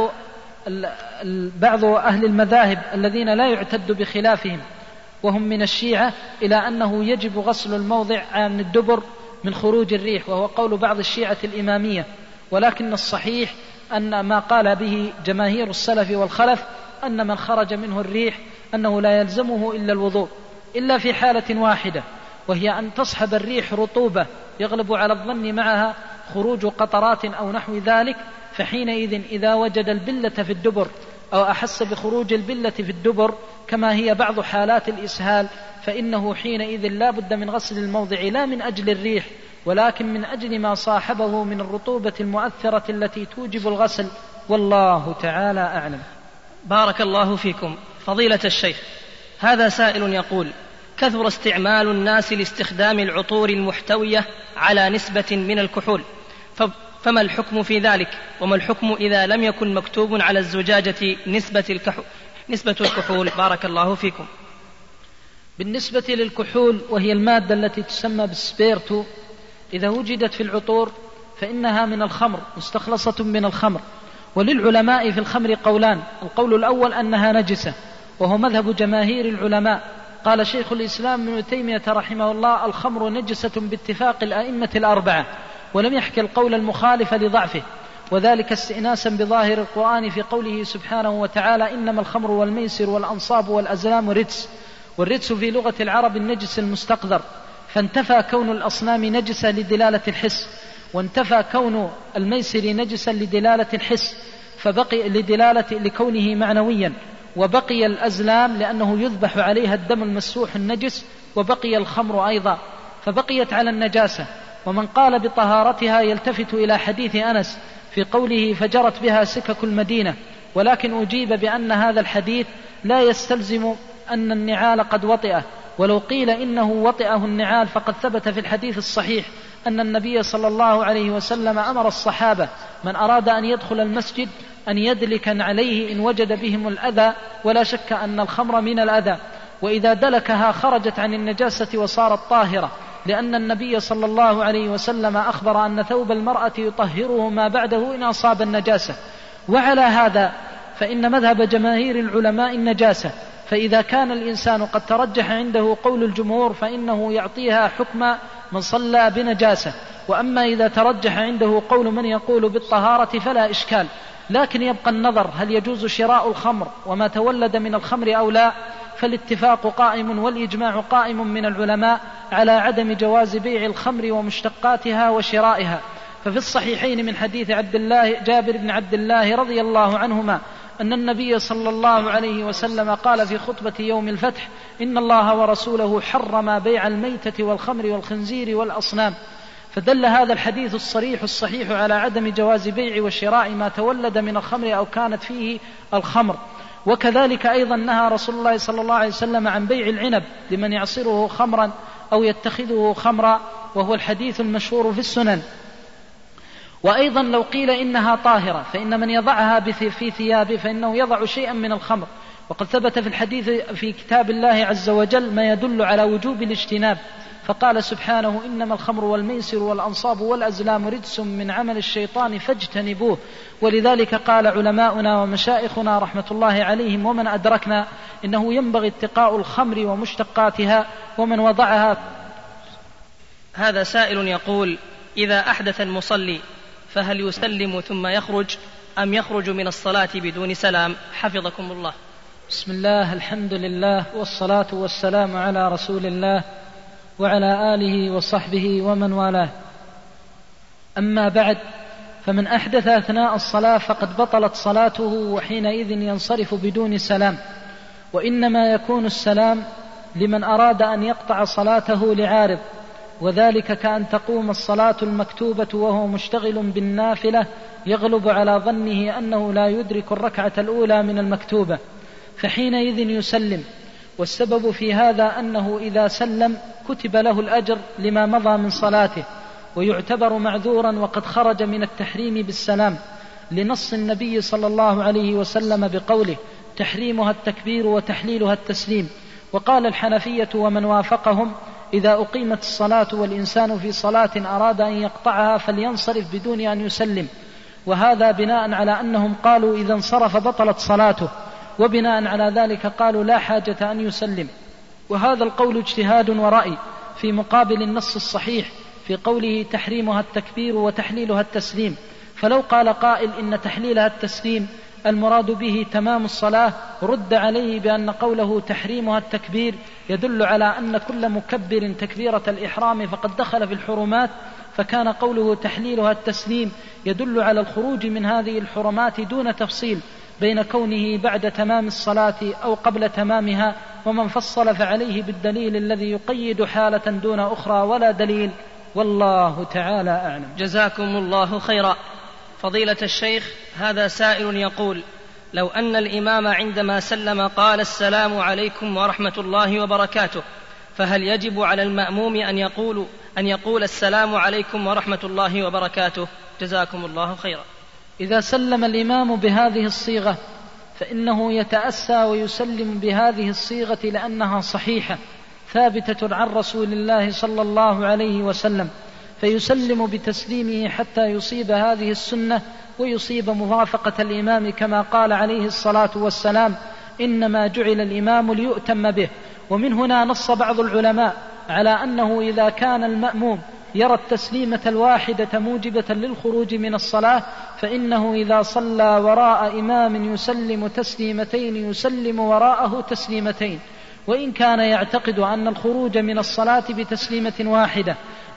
بعض أهل المذاهب الذين لا يعتد بخلافهم وهم من الشيعة إلى أنه يجب غسل الموضع عن الدبر من خروج الريح، وهو قول بعض الشيعة الإمامية، ولكن الصحيح أن ما قال به جماهير السلف والخلف أن من خرج منه الريح أنه لا يلزمه إلا الوضوء، إلا في حالة واحدة، وهي أن تصحب الريح رطوبة يغلب على الظن معها خروج قطرات أو نحو ذلك، فحينئذ إذا وجد البلة في الدبر أو أحس بخروج البلة في الدبر كما هي بعض حالات الإسهال، فإنه حينئذ لا بد من غسل الموضع، لا من أجل الريح ولكن من أجل ما صاحبه من الرطوبة المؤثرة التي توجب الغسل، والله تعالى أعلم. بارك الله فيكم. فضيلة الشيخ، هذا سائل يقول كثر استعمال الناس لاستخدام العطور المحتوية على نسبة من الكحول، فما الحكم في ذلك؟ وما الحكم إذا لم يكن مكتوب على الزجاجة نسبة الكحول, نسبة الكحول؟ بارك الله فيكم. بالنسبة للكحول، وهي المادة التي تسمى بالسبيرتو، إذا وجدت في العطور فإنها من الخمر، مستخلصة من الخمر. وللعلماء في الخمر قولان: القول الأول أنها نجسة، وهو مذهب جماهير العلماء. قال شيخ الإسلام ابن تيمية رحمه الله: الخمر نجسة باتفاق الأئمة الأربعة، ولم يحكي القول المخالف لضعفه، وذلك استئناسا بظاهر القرآن في قوله سبحانه وتعالى: إنما الخمر والميسر والأنصاب والأزلام رجس. والرجس في لغة العرب النجس المستقذر، فانتفى كون الأصنام نجسة لدلالة الحس. وانتفى كون الميسر نجسا لدلالة الحس فبقي لدلالة لكونه معنويا، وبقي الأزلام لأنه يذبح عليها الدم المسفوح النجس، وبقي الخمر أيضا فبقيت على النجاسة. ومن قال بطهارتها يلتفت إلى حديث أنس في قوله فجرت بها سكك المدينة، ولكن أجيب بأن هذا الحديث لا يستلزم أن النعال قد وطئه، ولو قيل إنه وطئه النعال فقد ثبت في الحديث الصحيح أن النبي صلى الله عليه وسلم أمر الصحابة من أراد أن يدخل المسجد أن يدلك عليه إن وجد بهم الأذى، ولا شك أن الخمر من الأذى، وإذا دلكها خرجت عن النجاسة وصارت طاهرة، لأن النبي صلى الله عليه وسلم أخبر أن ثوب المرأة يطهره ما بعده إن أصاب النجاسة. وعلى هذا فإن مذهب جماهير العلماء النجاسة، فإذا كان الإنسان قد ترجح عنده قول الجمهور فإنه يعطيها حكم من صلى بنجاسة، وأما إذا ترجح عنده قول من يقول بالطهارة فلا إشكال، لكن يبقى النظر هل يجوز شراء الخمر وما تولد من الخمر أو لا، فالاتفاق قائم والإجماع قائم من العلماء على عدم جواز بيع الخمر ومشتقاتها وشرائها. ففي الصحيحين من حديث عبد الله جابر بن عبد الله رضي الله عنهما أن النبي صلى الله عليه وسلم قال في خطبة يوم الفتح إن الله ورسوله حرم بيع الميتة والخمر والخنزير والأصنام، فدل هذا الحديث الصريح الصحيح على عدم جواز بيع وشراء ما تولد من الخمر أو كانت فيه الخمر. وكذلك أيضا نهى رسول الله صلى الله عليه وسلم عن بيع العنب لمن يعصره خمرا أو يتخذه خمرا، وهو الحديث المشهور في السنن. وأيضا لو قيل إنها طاهرة فإن من يضعها في ثيابه فإنه يضع شيئا من الخمر، وقد ثبت في الحديث في كتاب الله عز وجل ما يدل على وجوب الاجتناب، فقال سبحانه إنما الخمر والميسر والأنصاب والأزلام رجس من عمل الشيطان فاجتنبوه. ولذلك قال علماؤنا ومشائخنا رحمة الله عليهم ومن أدركنا إنه ينبغي اتقاء الخمر ومشتقاتها ومن وضعها. هذا سائل يقول إذا أحدث المصلي فهل يسلم ثم يخرج أم يخرج من الصلاة بدون سلام؟ حفظكم الله. بسم الله، الحمد لله، والصلاة والسلام على رسول الله وعلى آله وصحبه ومن والاه. أما بعد، فمن أحدث أثناء الصلاة فقد بطلت صلاته، وحينئذ ينصرف بدون سلام، وإنما يكون السلام لمن أراد أن يقطع صلاته لعارض، وذلك كأن تقوم الصلاة المكتوبة وهو مشتغل بالنافلة يغلب على ظنه أنه لا يدرك الركعة الأولى من المكتوبة، فحينئذ يسلم. والسبب في هذا أنه إذا سلم كتب له الأجر لما مضى من صلاته، ويعتبر معذورا وقد خرج من التحريم بالسلام، لنص النبي صلى الله عليه وسلم بقوله تحريمها التكبير وتحليلها التسليم. وقال الحنفية ومن وافقهم إذا أقيمت الصلاة والإنسان في صلاة أراد أن يقطعها فلينصرف بدون أن يسلم، وهذا بناء على أنهم قالوا إذا انصرف بطلت صلاته، وبناء على ذلك قالوا لا حاجة أن يسلم. وهذا القول اجتهاد ورأي في مقابل النص الصحيح في قوله تحريمها التكبير وتحليلها التسليم. فلو قال قائل إن تحليلها التسليم المراد به تمام الصلاة رد عليه بأن قوله تحريمها التكبير يدل على أن كل مكبر تكبيرة الإحرام فقد دخل في الحرمات، فكان قوله تحليلها التسليم يدل على الخروج من هذه الحرمات دون تفصيل بين كونه بعد تمام الصلاة أو قبل تمامها. ومن فصل فعليه بالدليل الذي يقيد حالة دون أخرى ولا دليل، والله تعالى أعلم. جزاكم الله خيرا. فضيلة الشيخ، هذا سائل يقول لو أن الإمام عندما سلم قال السلام عليكم ورحمة الله وبركاته، فهل يجب على المأموم أن يقول, أن يقول السلام عليكم ورحمة الله وبركاته؟ جزاكم الله خيرا. إذا سلم الإمام بهذه الصيغة فإنه يتأسى ويسلم بهذه الصيغة لأنها صحيحة ثابتة عن رسول الله صلى الله عليه وسلم، فيسلم بتسليمه حتى يصيب هذه السنة ويصيب موافقة الإمام، كما قال عليه الصلاة والسلام إنما جعل الإمام ليؤتم به. ومن هنا نص بعض العلماء على أنه إذا كان المأموم يرى التسليمة الواحدة موجبة للخروج من الصلاة فإنه إذا صلى وراء إمام يسلم تسليمتين يسلم وراءه تسليمتين، وإن كان يعتقد أن الخروج من الصلاة بتسليمة واحدة.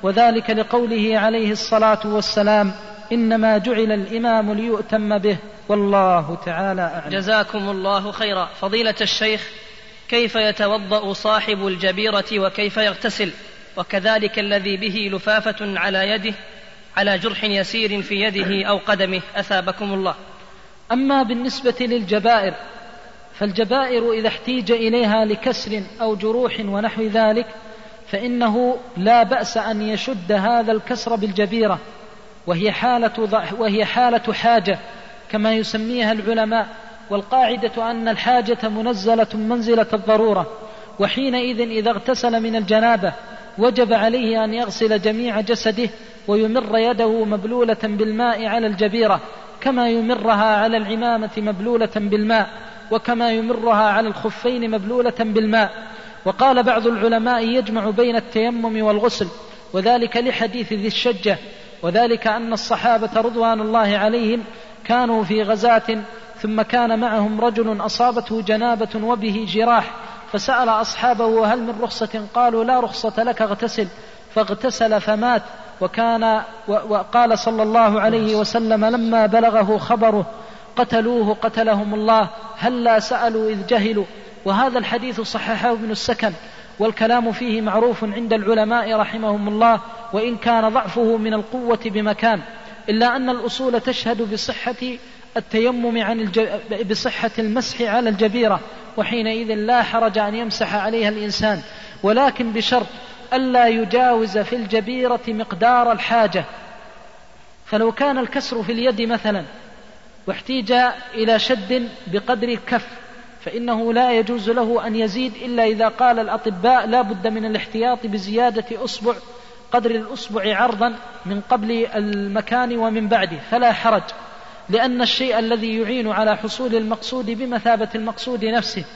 وذلك لقوله عليه الصلاة والسلام: إنما جعل الإمام ليؤتم به، والله تعالى أعلم. جزاكم الله خيرا. فضيلة الشيخ، كيف يتوضأ صاحب الجبيرة وكيف يغتسل؟ وكذلك الذي به لفافة على يده على جرح يسير في يده أو قدمه، أثابكم الله. أما بالنسبة للجبائر فالجبائر إذا احتيج إليها لكسر أو جروح ونحو ذلك فإنه لا بأس أن يشد هذا الكسر بالجبيرة، وهي حالة, وهي حالة حاجة كما يسميها العلماء، والقاعدة أن الحاجة منزلة منزلة الضرورة، وحينئذ إذا اغتسل من الجنابة وجب عليه أن يغسل جميع جسده ويمر يده مبلولة بالماء على الجبيرة كما يمرها على العمامة مبلولة بالماء، وكما يمرها على الخفين مبلولة بالماء. وقال بعض العلماء يجمع بين التيمم والغسل، وذلك لحديث ذي الشجة، وذلك أن الصحابة رضوان الله عليهم كانوا في غزاة ثم كان معهم رجل أصابته جنابة وبه جراح، فسأل أصحابه: هل من رخصة؟ قالوا: لا رخصة لك، اغتسل. فاغتسل فمات. وكان وقال صلى الله عليه وسلم لما بلغه خبره: قتلوه قتلهم الله، هلا سألوا إذ جهلوا. وهذا الحديث صححه ابن السكن، والكلام فيه معروف عند العلماء رحمهم الله، وإن كان ضعفه من القوة بمكان، إلا أن الأصول تشهد بصحة التيمم عن الج... بصحة المسح على الجبيرة، وحينئذ لا حرج أن يمسح عليها الإنسان، ولكن بشرط ألا يجاوز في الجبيرة مقدار الحاجة. فلو كان الكسر في اليد مثلا واحتيج إلى شد بقدر الكف فإنه لا يجوز له أن يزيد، إلا إذا قال الأطباء لا بد من الاحتياط بزيادة أصبع قدر الأصبع عرضا من قبل المكان ومن بعده، فلا حرج، لأن الشيء الذي يعين على حصول المقصود بمثابة المقصود نفسه.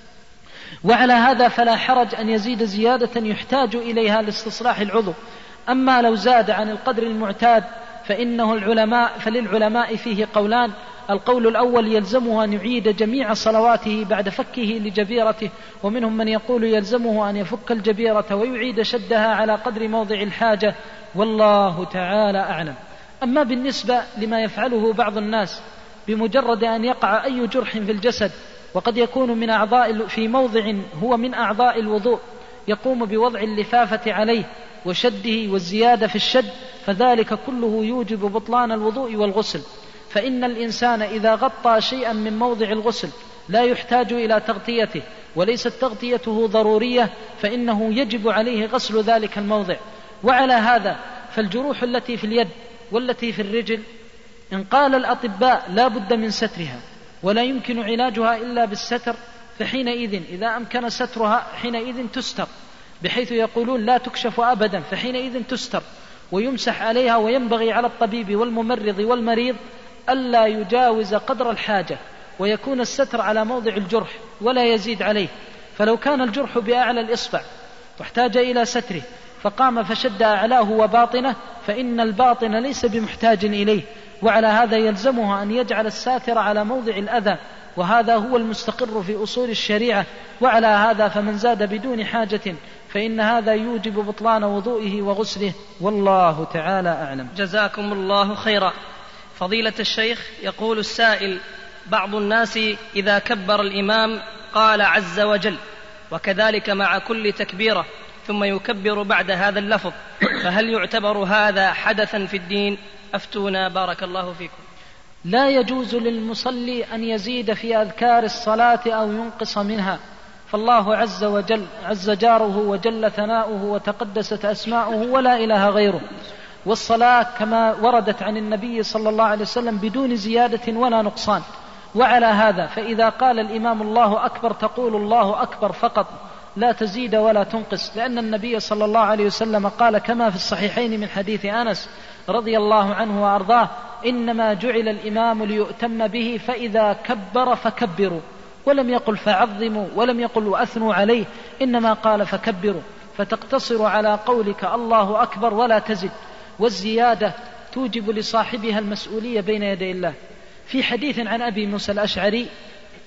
وعلى هذا فلا حرج أن يزيد زيادة يحتاج إليها لاستصلاح العضو. أما لو زاد عن القدر المعتاد فإنه العلماء فللعلماء فيه قولان: القول الأول يلزمه أن يعيد جميع صلواته بعد فكه لجبيرته، ومنهم من يقول يلزمه أن يفك الجبيرة ويعيد شدها على قدر موضع الحاجة، والله تعالى أعلم. أما بالنسبة لما يفعله بعض الناس بمجرد أن يقع أي جرح في الجسد وقد يكون من أعضاء في موضع هو من أعضاء الوضوء، يقوم بوضع اللفافة عليه وشده والزيادة في الشد، فذلك كله يوجب بطلان الوضوء والغسل. فإن الإنسان إذا غطى شيئا من موضع الغسل لا يحتاج إلى تغطيته وليست تغطيته ضرورية، فإنه يجب عليه غسل ذلك الموضع. وعلى هذا فالجروح التي في اليد والتي في الرجل إن قال الأطباء لا بد من سترها ولا يمكن علاجها إلا بالستر، فحينئذ إذا أمكن سترها حينئذ تستر، بحيث يقولون لا تكشف أبدا، فحينئذ تستر ويمسح عليها. وينبغي على الطبيب والممرض والمريض ألا يجاوز قدر الحاجة، ويكون الستر على موضع الجرح ولا يزيد عليه. فلو كان الجرح بأعلى الإصبع واحتاج إلى ستره فقام فشد أعلاه وباطنه فإن الباطن ليس بمحتاج إليه، وعلى هذا يلزمه أن يجعل الساتر على موضع الأذى، وهذا هو المستقر في أصول الشريعة. وعلى هذا فمن زاد بدون حاجة فإن هذا يوجب بطلان وضوئه وغسله، والله تعالى أعلم. جزاكم الله خيرا. فضيلة الشيخ، يقول السائل: بعض الناس إذا كبر الإمام قال عز وجل، وكذلك مع كل تكبيرة، ثم يكبر بعد هذا اللفظ، فهل يعتبر هذا حدثا في الدين؟ أفتونا بارك الله فيكم. لا يجوز للمصلي أن يزيد في أذكار الصلاة أو ينقص منها، فالله عز وجل عز جاره وجل ثناؤه وتقدست أسماؤه ولا إله غيره، والصلاة كما وردت عن النبي صلى الله عليه وسلم بدون زيادة ولا نقصان. وعلى هذا فإذا قال الإمام الله أكبر تقول الله أكبر فقط، لا تزيد ولا تنقص، لأن النبي صلى الله عليه وسلم قال كما في الصحيحين من حديث أنس رضي الله عنه وأرضاه: إنما جعل الإمام ليؤتم به فإذا كبر فكبروا، ولم يقل فعظموا ولم يقل وأثنوا عليه، إنما قال فكبروا، فتقتصر على قولك الله أكبر ولا تزد، والزيادة توجب لصاحبها المسؤولية بين يدي الله. في حديث عن أبي موسى الأشعري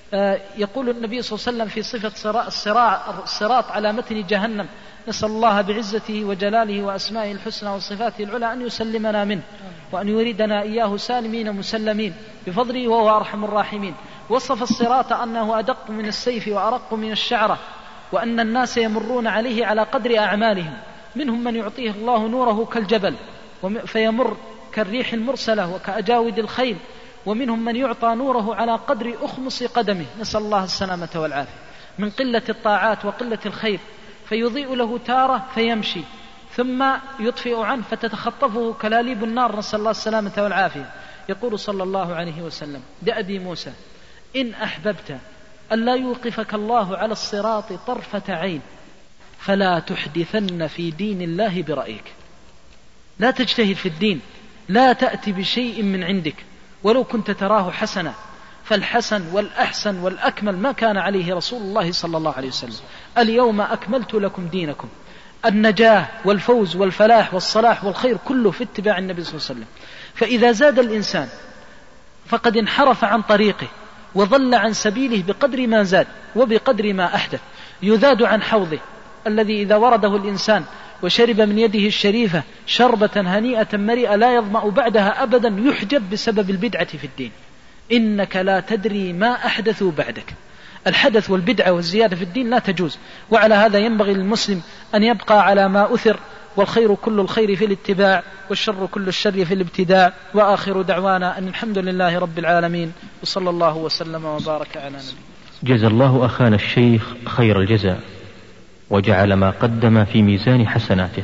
يقول النبي صلى الله عليه وسلم في صفة الصراط على متن جهنم: نسأل الله بعزته وجلاله وأسمائه الحسنى وصفاته العلى أن يسلمنا منه وأن يريدنا إياه سالمين مسلمين بفضله وهو أرحم الراحمين. وصف الصراط أنه أدق من السيف وأرق من الشعرة، وأن الناس يمرون عليه على قدر أعمالهم، منهم من يعطيه الله نوره كالجبل فيمر كالريح المرسلة وكأجاود الخيل، ومنهم من يعطى نوره على قدر أخمص قدمه، نسأل الله السلامة والعافية، من قلة الطاعات وقلة الخير، فيضيء له تارة فيمشي ثم يطفئ عنه فتتخطفه كلاليب النار، نسأل الله السلامة والعافية. يقول صلى الله عليه وسلم لأبي موسى: إن أحببت أن لا يوقفك الله على الصراط طرفة عين فلا تحدثن في دين الله برأيك. لا تجتهد في الدين، لا تأتي بشيء من عندك ولو كنت تراه حسنا، فالحسن والأحسن والأكمل ما كان عليه رسول الله صلى الله عليه وسلم: اليوم أكملت لكم دينكم. النجاة والفوز والفلاح والصلاح والخير كله في اتباع النبي صلى الله عليه وسلم. فإذا زاد الإنسان فقد انحرف عن طريقه وضل عن سبيله بقدر ما زاد وبقدر ما أحدث. يذاد عن حوضه الذي إذا ورده الإنسان وشرب من يده الشريفة شربة هنيئة مريئة لا يظمأ بعدها أبدا يحجب بسبب البدعة في الدين. إنك لا تدري ما أحدثوا بعدك. الحدث والبدعة والزيادة في الدين لا تجوز، وعلى هذا ينبغي للمسلم أن يبقى على ما أثر، والخير كل الخير في الاتباع والشر كل الشر في الابتداع. وآخر دعوانا أن الحمد لله رب العالمين، وصلى الله وسلم وبارك على نبينا. جزا الله أخانا الشيخ خير الجزاء وجعل ما قدم في ميزان حسناته.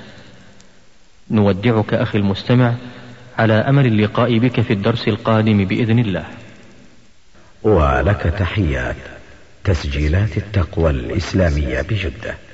نودعك أخي المستمع على أمل اللقاء بك في الدرس القادم بإذن الله. ولك تحيات تسجيلات التقوى الإسلامية بجدة.